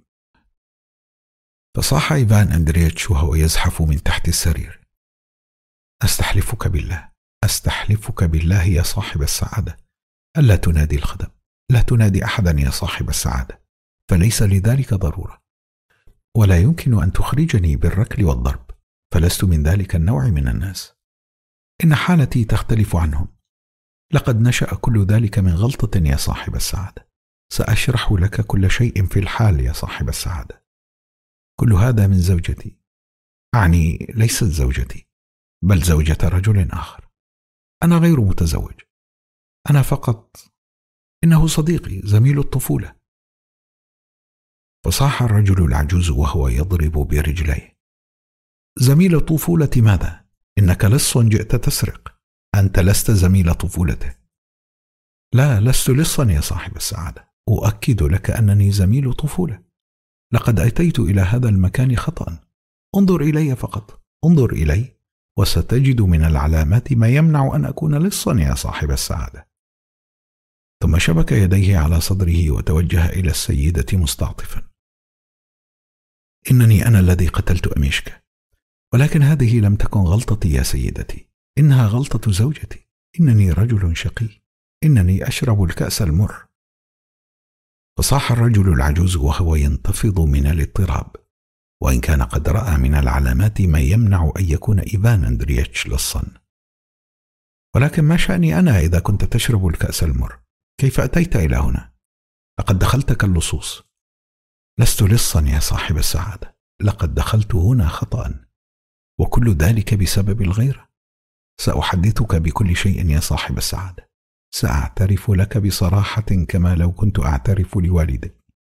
فصاح إيفان أندريتش وهو يزحف من تحت السرير: أستحلفك بالله أستحلفك بالله يا صاحب السعادة، ألا تنادي الخدم، لا تنادي أحدا يا صاحب السعادة، فليس لذلك ضرورة، ولا يمكن أن تخرجني بالركل والضرب، فلست من ذلك النوع من الناس. إن حالتي تختلف عنهم. لقد نشأ كل ذلك من غلطة يا صاحب السعادة. سأشرح لك كل شيء في الحال يا صاحب السعادة. كل هذا من زوجتي، أعني ليست زوجتي، بل زوجة رجل آخر. أنا غير متزوج، أنا فقط إنه صديقي زميل الطفولة. فصاح الرجل العجوز وهو يضرب برجليه: زميل طفولة ماذا؟ إنك لص جئت تسرق، أنت لست زميل طفولته. لا، لست لصا يا صاحب السعادة، أؤكد لك أنني زميل طفولة. لقد أتيت إلى هذا المكان خطأ. انظر إلي فقط، انظر إلي وستجد من العلامات ما يمنع أن أكون لصا يا صاحب السعادة. ثم شبك يديه على صدره وتوجه إلى السيدة مستعطفا: إنني أنا الذي قتلت أميشكا، ولكن هذه لم تكن غلطتي يا سيدتي، إنها غلطة زوجتي. إنني رجل شقي، إنني أشرب الكأس المر. فصاح الرجل العجوز وهو ينتفض من الاضطراب، وإن كان قد رأى من العلامات ما يمنع أن يكون إيفان أندرييتش لصا: ولكن ما شأني أنا إذا كنت تشرب الكأس المر؟ كيف أتيت إلى هنا؟ لقد دخلت كاللصوص. لست لصا يا صاحب السعادة، لقد دخلت هنا خطأ، وكل ذلك بسبب الغيرة. سأحدثك بكل شيء يا صاحب السعادة، سأعترف لك بصراحة كما لو كنت أعترف لوالدي.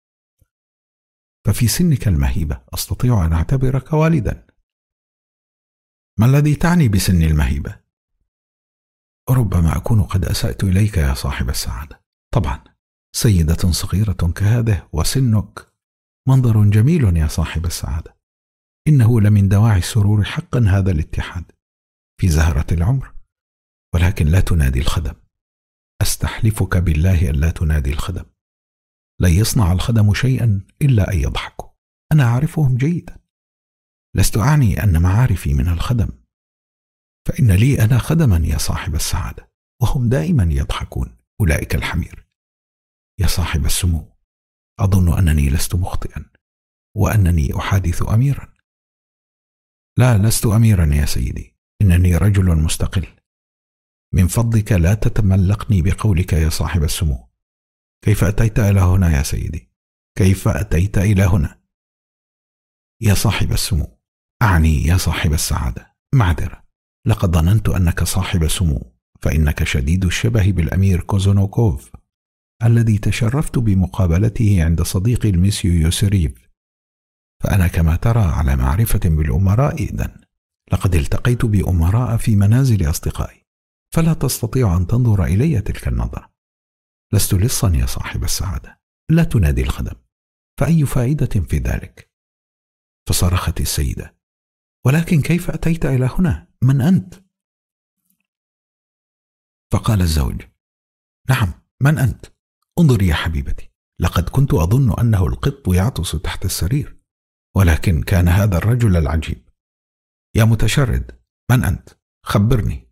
ففي سنك المهيبة أستطيع أن أعتبرك والدا. ما الذي تعني بسن المهيبة؟ ربما أكون قد أسأت إليك يا صاحب السعادة. طبعا سيدة صغيرة كهذه وسنك منظر جميل يا صاحب السعادة. إنه لمن دواعي السرور حقا هذا الاتحاد في زهرة العمر، ولكن لا تنادي الخدم. أستحلفك بالله أن لا تنادي الخدم. لن يصنع الخدم شيئا إلا أن يضحكوا. أنا أعرفهم جيدا. لست أعني أن معارفي من الخدم، فإن لي أنا خدما يا صاحب السعادة، وهم دائما يضحكون، أولئك الحمير. يا صاحب السمو، أظن أنني لست مخطئا، وأنني أحادث أميرا. لا، لست أميرا يا سيدي، إنني رجل مستقل. من فضلك لا تتملقني بقولك يا صاحب السمو. كيف أتيت إلى هنا يا سيدي؟ كيف أتيت إلى هنا؟ يا صاحب السمو، أعني يا صاحب السعادة، معذرة. لقد ظننت أنك صاحب سمو، فإنك شديد الشبه بالأمير كوزونوكوف الذي تشرفت بمقابلته عند صديقي الميسيو يوسريف. فأنا كما ترى على معرفة بالأمراء إذن. لقد التقيت بأمراء في منازل أصدقائي، فلا تستطيع أن تنظر إلي تلك النظرة. لست لصا يا صاحب السعادة، لا تنادي الخدم، فأي فائدة في ذلك؟ فصرخت السيدة: ولكن كيف أتيت إلى هنا؟ من أنت؟ فقال الزوج: نعم، من أنت؟ انظري يا حبيبتي، لقد كنت أظن أنه القط يعطس تحت السرير، ولكن كان هذا الرجل العجيب. يا متشرد، من أنت؟ خبرني.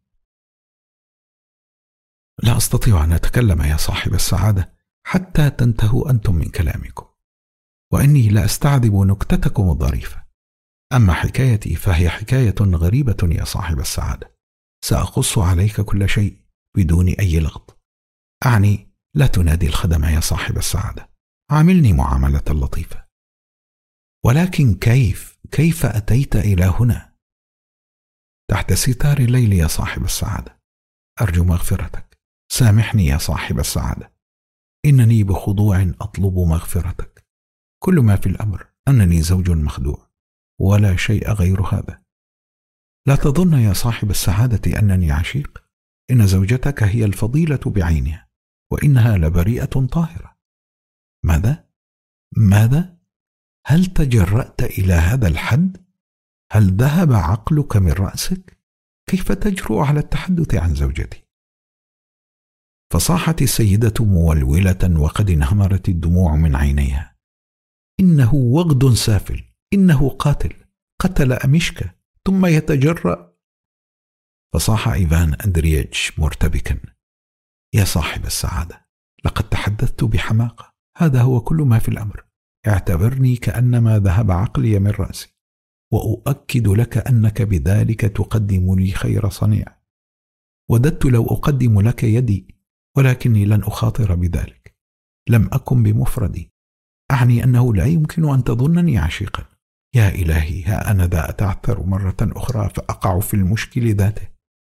لا أستطيع أن أتكلم يا صاحب السعادة حتى تنتهوا أنتم من كلامكم، وإني لا أستعذب نكتتكم الظريفة. أما حكايتي فهي حكاية غريبة يا صاحب السعادة، سأقص عليك كل شيء بدون أي لغط. أعني لا تنادي الخدم يا صاحب السعادة، عاملني معاملة لطيفة. ولكن كيف كيف أتيت إلى هنا؟ تحت ستار الليل يا صاحب السعادة. أرجو مغفرتك، سامحني يا صاحب السعادة، إنني بخضوع أطلب مغفرتك. كل ما في الأمر أنني زوج مخدوع، ولا شيء غير هذا. لا تظن يا صاحب السعادة أنني عشيق. إن زوجتك هي الفضيلة بعينها، وإنها لبريئة طاهرة. ماذا؟ ماذا؟ هل تجرأت إلى هذا الحد؟ هل ذهب عقلك من رأسك؟ كيف تجرؤ على التحدث عن زوجتي؟ فصاحت السيدة مولولة وقد انهمرت الدموع من عينيها: إنه وغد سافل، إنه قاتل، قتل أميشكا ثم يتجرأ. فصاح إيفان أندرييتش مرتبكا: يا صاحب السعادة، لقد تحدثت بحماقة، هذا هو كل ما في الأمر. اعتبرني كأنما ذهب عقلي من رأسي، وأؤكد لك أنك بذلك تقدم لي خير صنيع. وددت لو أقدم لك يدي، ولكني لن أخاطر بذلك. لم أكن بمفردي، أعني أنه لا يمكن أن تظنني عشيقا. يا إلهي، ها أنا ذا أتعثر مرة أخرى فأقع في المشكل ذاته.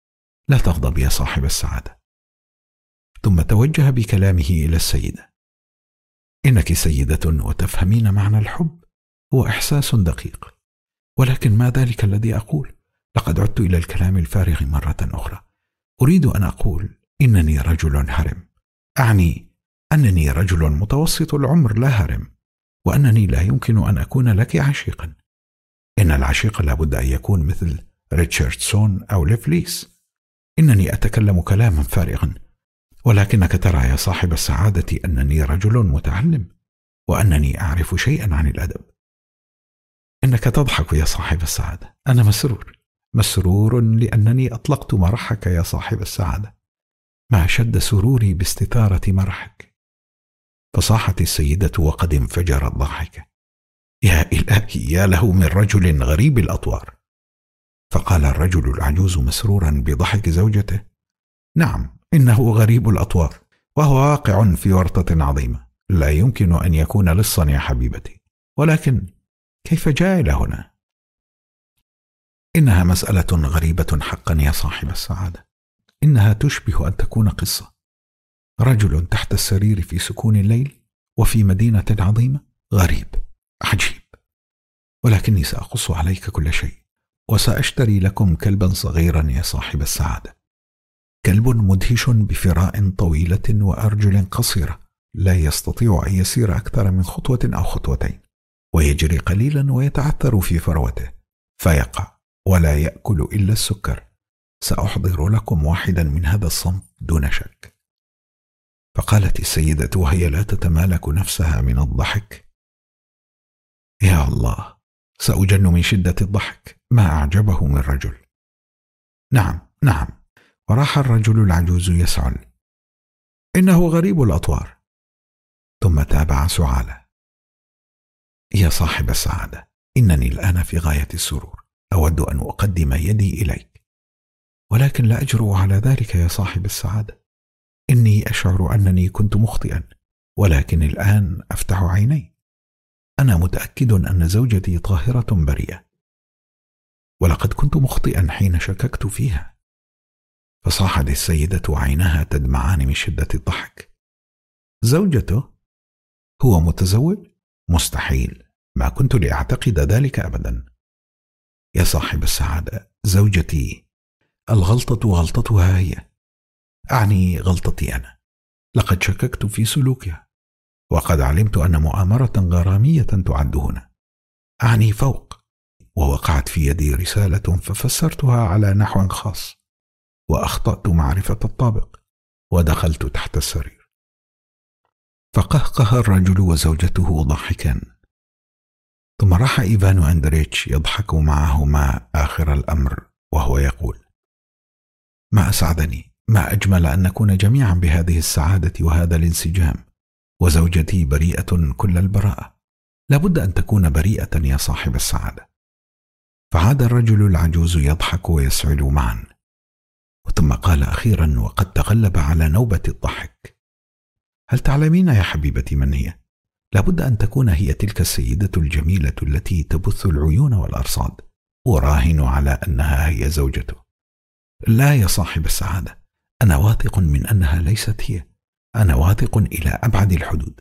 لا تغضب يا صاحب السعادة. ثم توجه بكلامه إلى السيدة: إنك سيدة وتفهمين معنى الحب، هو إحساس دقيق، ولكن ما ذلك الذي أقول؟ لقد عدت إلى الكلام الفارغ مرة أخرى. أريد أن أقول إنني رجل هرم، أعني أنني رجل متوسط العمر لا هرم، وأنني لا يمكن أن أكون لك عشيقا. إن العشيق لابد أن يكون مثل ريتشاردسون أو ليفليس. إنني أتكلم كلاما فارغا، ولكنك ترى يا صاحب السعادة أنني رجل متعلم، وأنني أعرف شيئا عن الأدب. إنك تضحك يا صاحب السعادة. أنا مسرور، مسرور لأنني أطلقت مرحك يا صاحب السعادة. ما شد سروري باستثارة مرحك. فصاحت السيدة وقد انفجرت ضحكة: يا إلهي، يا له من رجل غريب الأطوار. فقال الرجل العجوز مسرورا بضحك زوجته: نعم، إنه غريب الأطوار، وهو واقع في ورطة عظيمة، لا يمكن أن يكون لصا يا حبيبتي، ولكن كيف جاء إلى هنا؟ إنها مسألة غريبة حقا يا صاحب السعادة. إنها تشبه أن تكون قصة: رجل تحت السرير في سكون الليل وفي مدينة عظيمة. غريب، عجيب، ولكني سأقص عليك كل شيء، وسأشتري لكم كلبا صغيرا يا صاحب السعادة. كلب مدهش بفراء طويلة وأرجل قصيرة، لا يستطيع أن يسير أكثر من خطوة أو خطوتين، ويجري قليلا ويتعثر في فروته فيقع، ولا يأكل إلا السكر. سأحضر لكم واحدا من هذا الصنف دون شك. فقالت السيدة وهي لا تتمالك نفسها من الضحك: يا الله، سأجن من شدة الضحك. ما أعجبه من رجل. نعم نعم. وراح الرجل العجوز يسعل: إنه غريب الأطوار. ثم تابع سعاله: يا صاحب السعادة، إنني الآن في غاية السرور، أود أن أقدم يدي إليك، ولكن لا أجرؤ على ذلك يا صاحب السعادة. إني أشعر أنني كنت مخطئا، ولكن الآن أفتح عيني. أنا متأكد أن زوجتي طاهرة بريئة، ولقد كنت مخطئا حين شككت فيها. فصاحت السيدة عينها تدمعان من شدة الضحك: زوجته؟ هو متزوج؟ مستحيل، ما كنت لأعتقد ذلك أبدا. يا صاحب السعادة، زوجتي الغلطة غلطتها هي، أعني غلطتي أنا. لقد شككت في سلوكها، وقد علمت أن مؤامرة غرامية تعد هنا، أعني فوق، ووقعت في يدي رسالة ففسرتها على نحو خاص، وأخطأت معرفة الطابق، ودخلت تحت السرير. فقهقه الرجل وزوجته ضحكا، ثم راح إيفان أندريتش يضحك معهما آخر الأمر وهو يقول: ما أسعدني، ما أجمل أن نكون جميعا بهذه السعادة وهذا الانسجام، وزوجتي بريئة كل البراءة. لابد أن تكون بريئة يا صاحب السعادة. فعاد الرجل العجوز يضحك ويسعد معا، ثم قال أخيرا وقد تغلب على نوبة الضحك: هل تعلمين يا حبيبتي من هي؟ لابد أن تكون هي تلك السيدة الجميلة التي تبث العيون والأرصاد. أراهن على أنها هي زوجته. لا يا صاحب السعادة، أنا واثق من أنها ليست هي، أنا واثق إلى أبعد الحدود.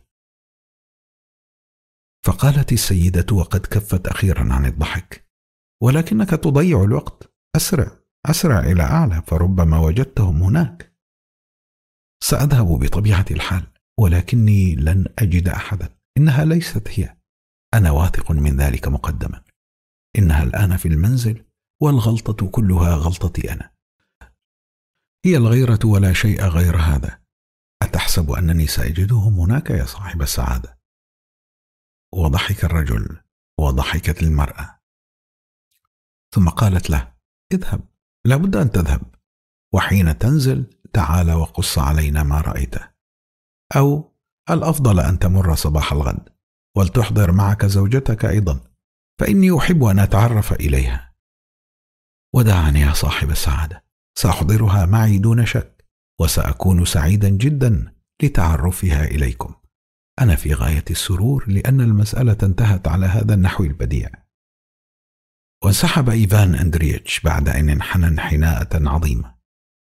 فقالت السيدة وقد كفت أخيرا عن الضحك: ولكنك تضيع الوقت، أسرع أسرع إلى أعلى، فربما وجدتهم هناك. سأذهب بطبيعة الحال، ولكني لن أجد أحدا. إنها ليست هي، أنا واثق من ذلك مقدما. إنها الآن في المنزل، والغلطة كلها غلطتي أنا. هي الغيرة ولا شيء غير هذا. أتحسب أنني سأجدهم هناك يا صاحب السعادة؟ وضحك الرجل وضحكت المرأة، ثم قالت له: اذهب، لابد أن تذهب، وحين تنزل تعال وقص علينا ما رأيته، أو الأفضل أن تمر صباح الغد ولتحضر معك زوجتك أيضا، فإني أحب أن أتعرف إليها. ودعني يا صاحب السعادة، سأحضرها معي دون شك، وسأكون سعيدا جدا لتعرفها إليكم. أنا في غاية السرور لأن المسألة انتهت على هذا النحو البديع. وانسحب إيفان أندريتش بعد أن انحنى انحناءة عظيمة،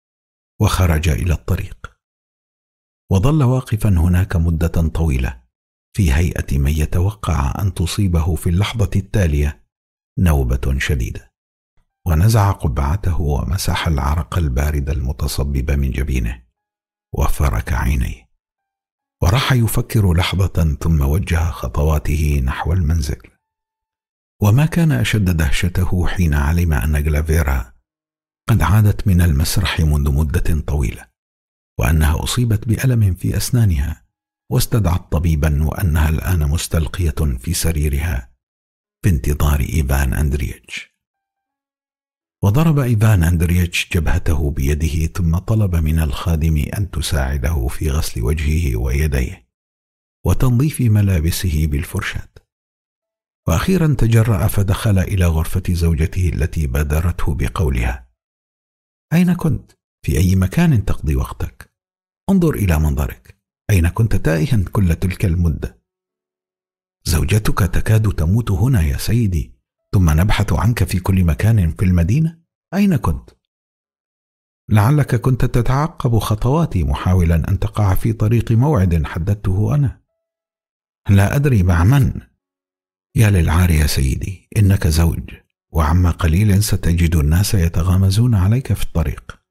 وخرج إلى الطريق، وظل واقفا هناك مدة طويلة في هيئة من يتوقع أن تصيبه في اللحظة التالية نوبة شديدة، ونزع قبعته ومسح العرق البارد المتصبب من جبينه وفرك عينيه، وراح يفكر لحظة ثم وجه خطواته نحو المنزل. وما كان أشد دهشته حين علم أن جلافيرا قد عادت من المسرح منذ مدة طويلة، وأنها أصيبت بألم في أسنانها واستدعت طبيبا، وأنها الآن مستلقية في سريرها في انتظار إيفان أندريتش. وضرب إيفان أندريتش جبهته بيده ثم طلب من الخادم أن تساعده في غسل وجهه ويديه وتنظيف ملابسه بالفرشاة. وأخيرا تجرأ فدخل إلى غرفة زوجته التي بادرته بقولها: أين كنت؟ في أي مكان تقضي وقتك؟ انظر إلى منظرك، أين كنت تائها كل تلك المدة؟ زوجتك تكاد تموت هنا يا سيدي، ثم نبحث عنك في كل مكان في المدينة. أين كنت؟ لعلك كنت تتعقب خطواتي محاولا أن تقع في طريق موعد حددته أنا. لا أدري مع من. يا للعار يا سيدي، إنك زوج، وعما قليل ستجد الناس يتغامزون عليك في الطريق.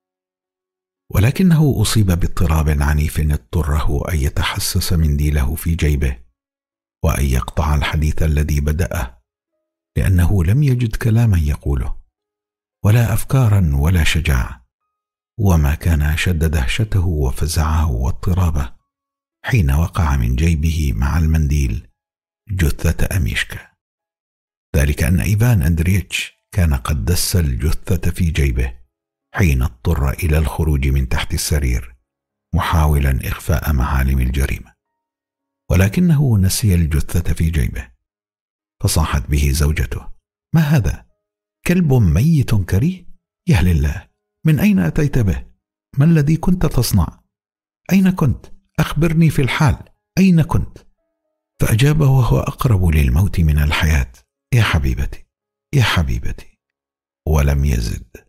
ولكنه أصيب باضطراب عنيف اضطره أن يتحسس منديله في جيبه وأن يقطع الحديث الذي بدأه، لأنه لم يجد كلاما يقوله ولا أفكارا ولا شجاعة. وما كان أشد دهشته وفزعه واضطرابه حين وقع من جيبه مع المنديل جثة أميشكا، ذلك أن إيفان أندريتش كان قد دس الجثة في جيبه حين اضطر إلى الخروج من تحت السرير محاولا إخفاء معالم الجريمة، ولكنه نسي الجثة في جيبه. فصاحت به زوجته: ما هذا؟ كلب ميت كريه؟ يا لله، من أين أتيت به؟ ما الذي كنت تصنع؟ أين كنت؟ أخبرني في الحال، أين كنت؟ فأجاب وهو أقرب للموت من الحياة: يا حبيبتي، يا حبيبتي، ولم يزد.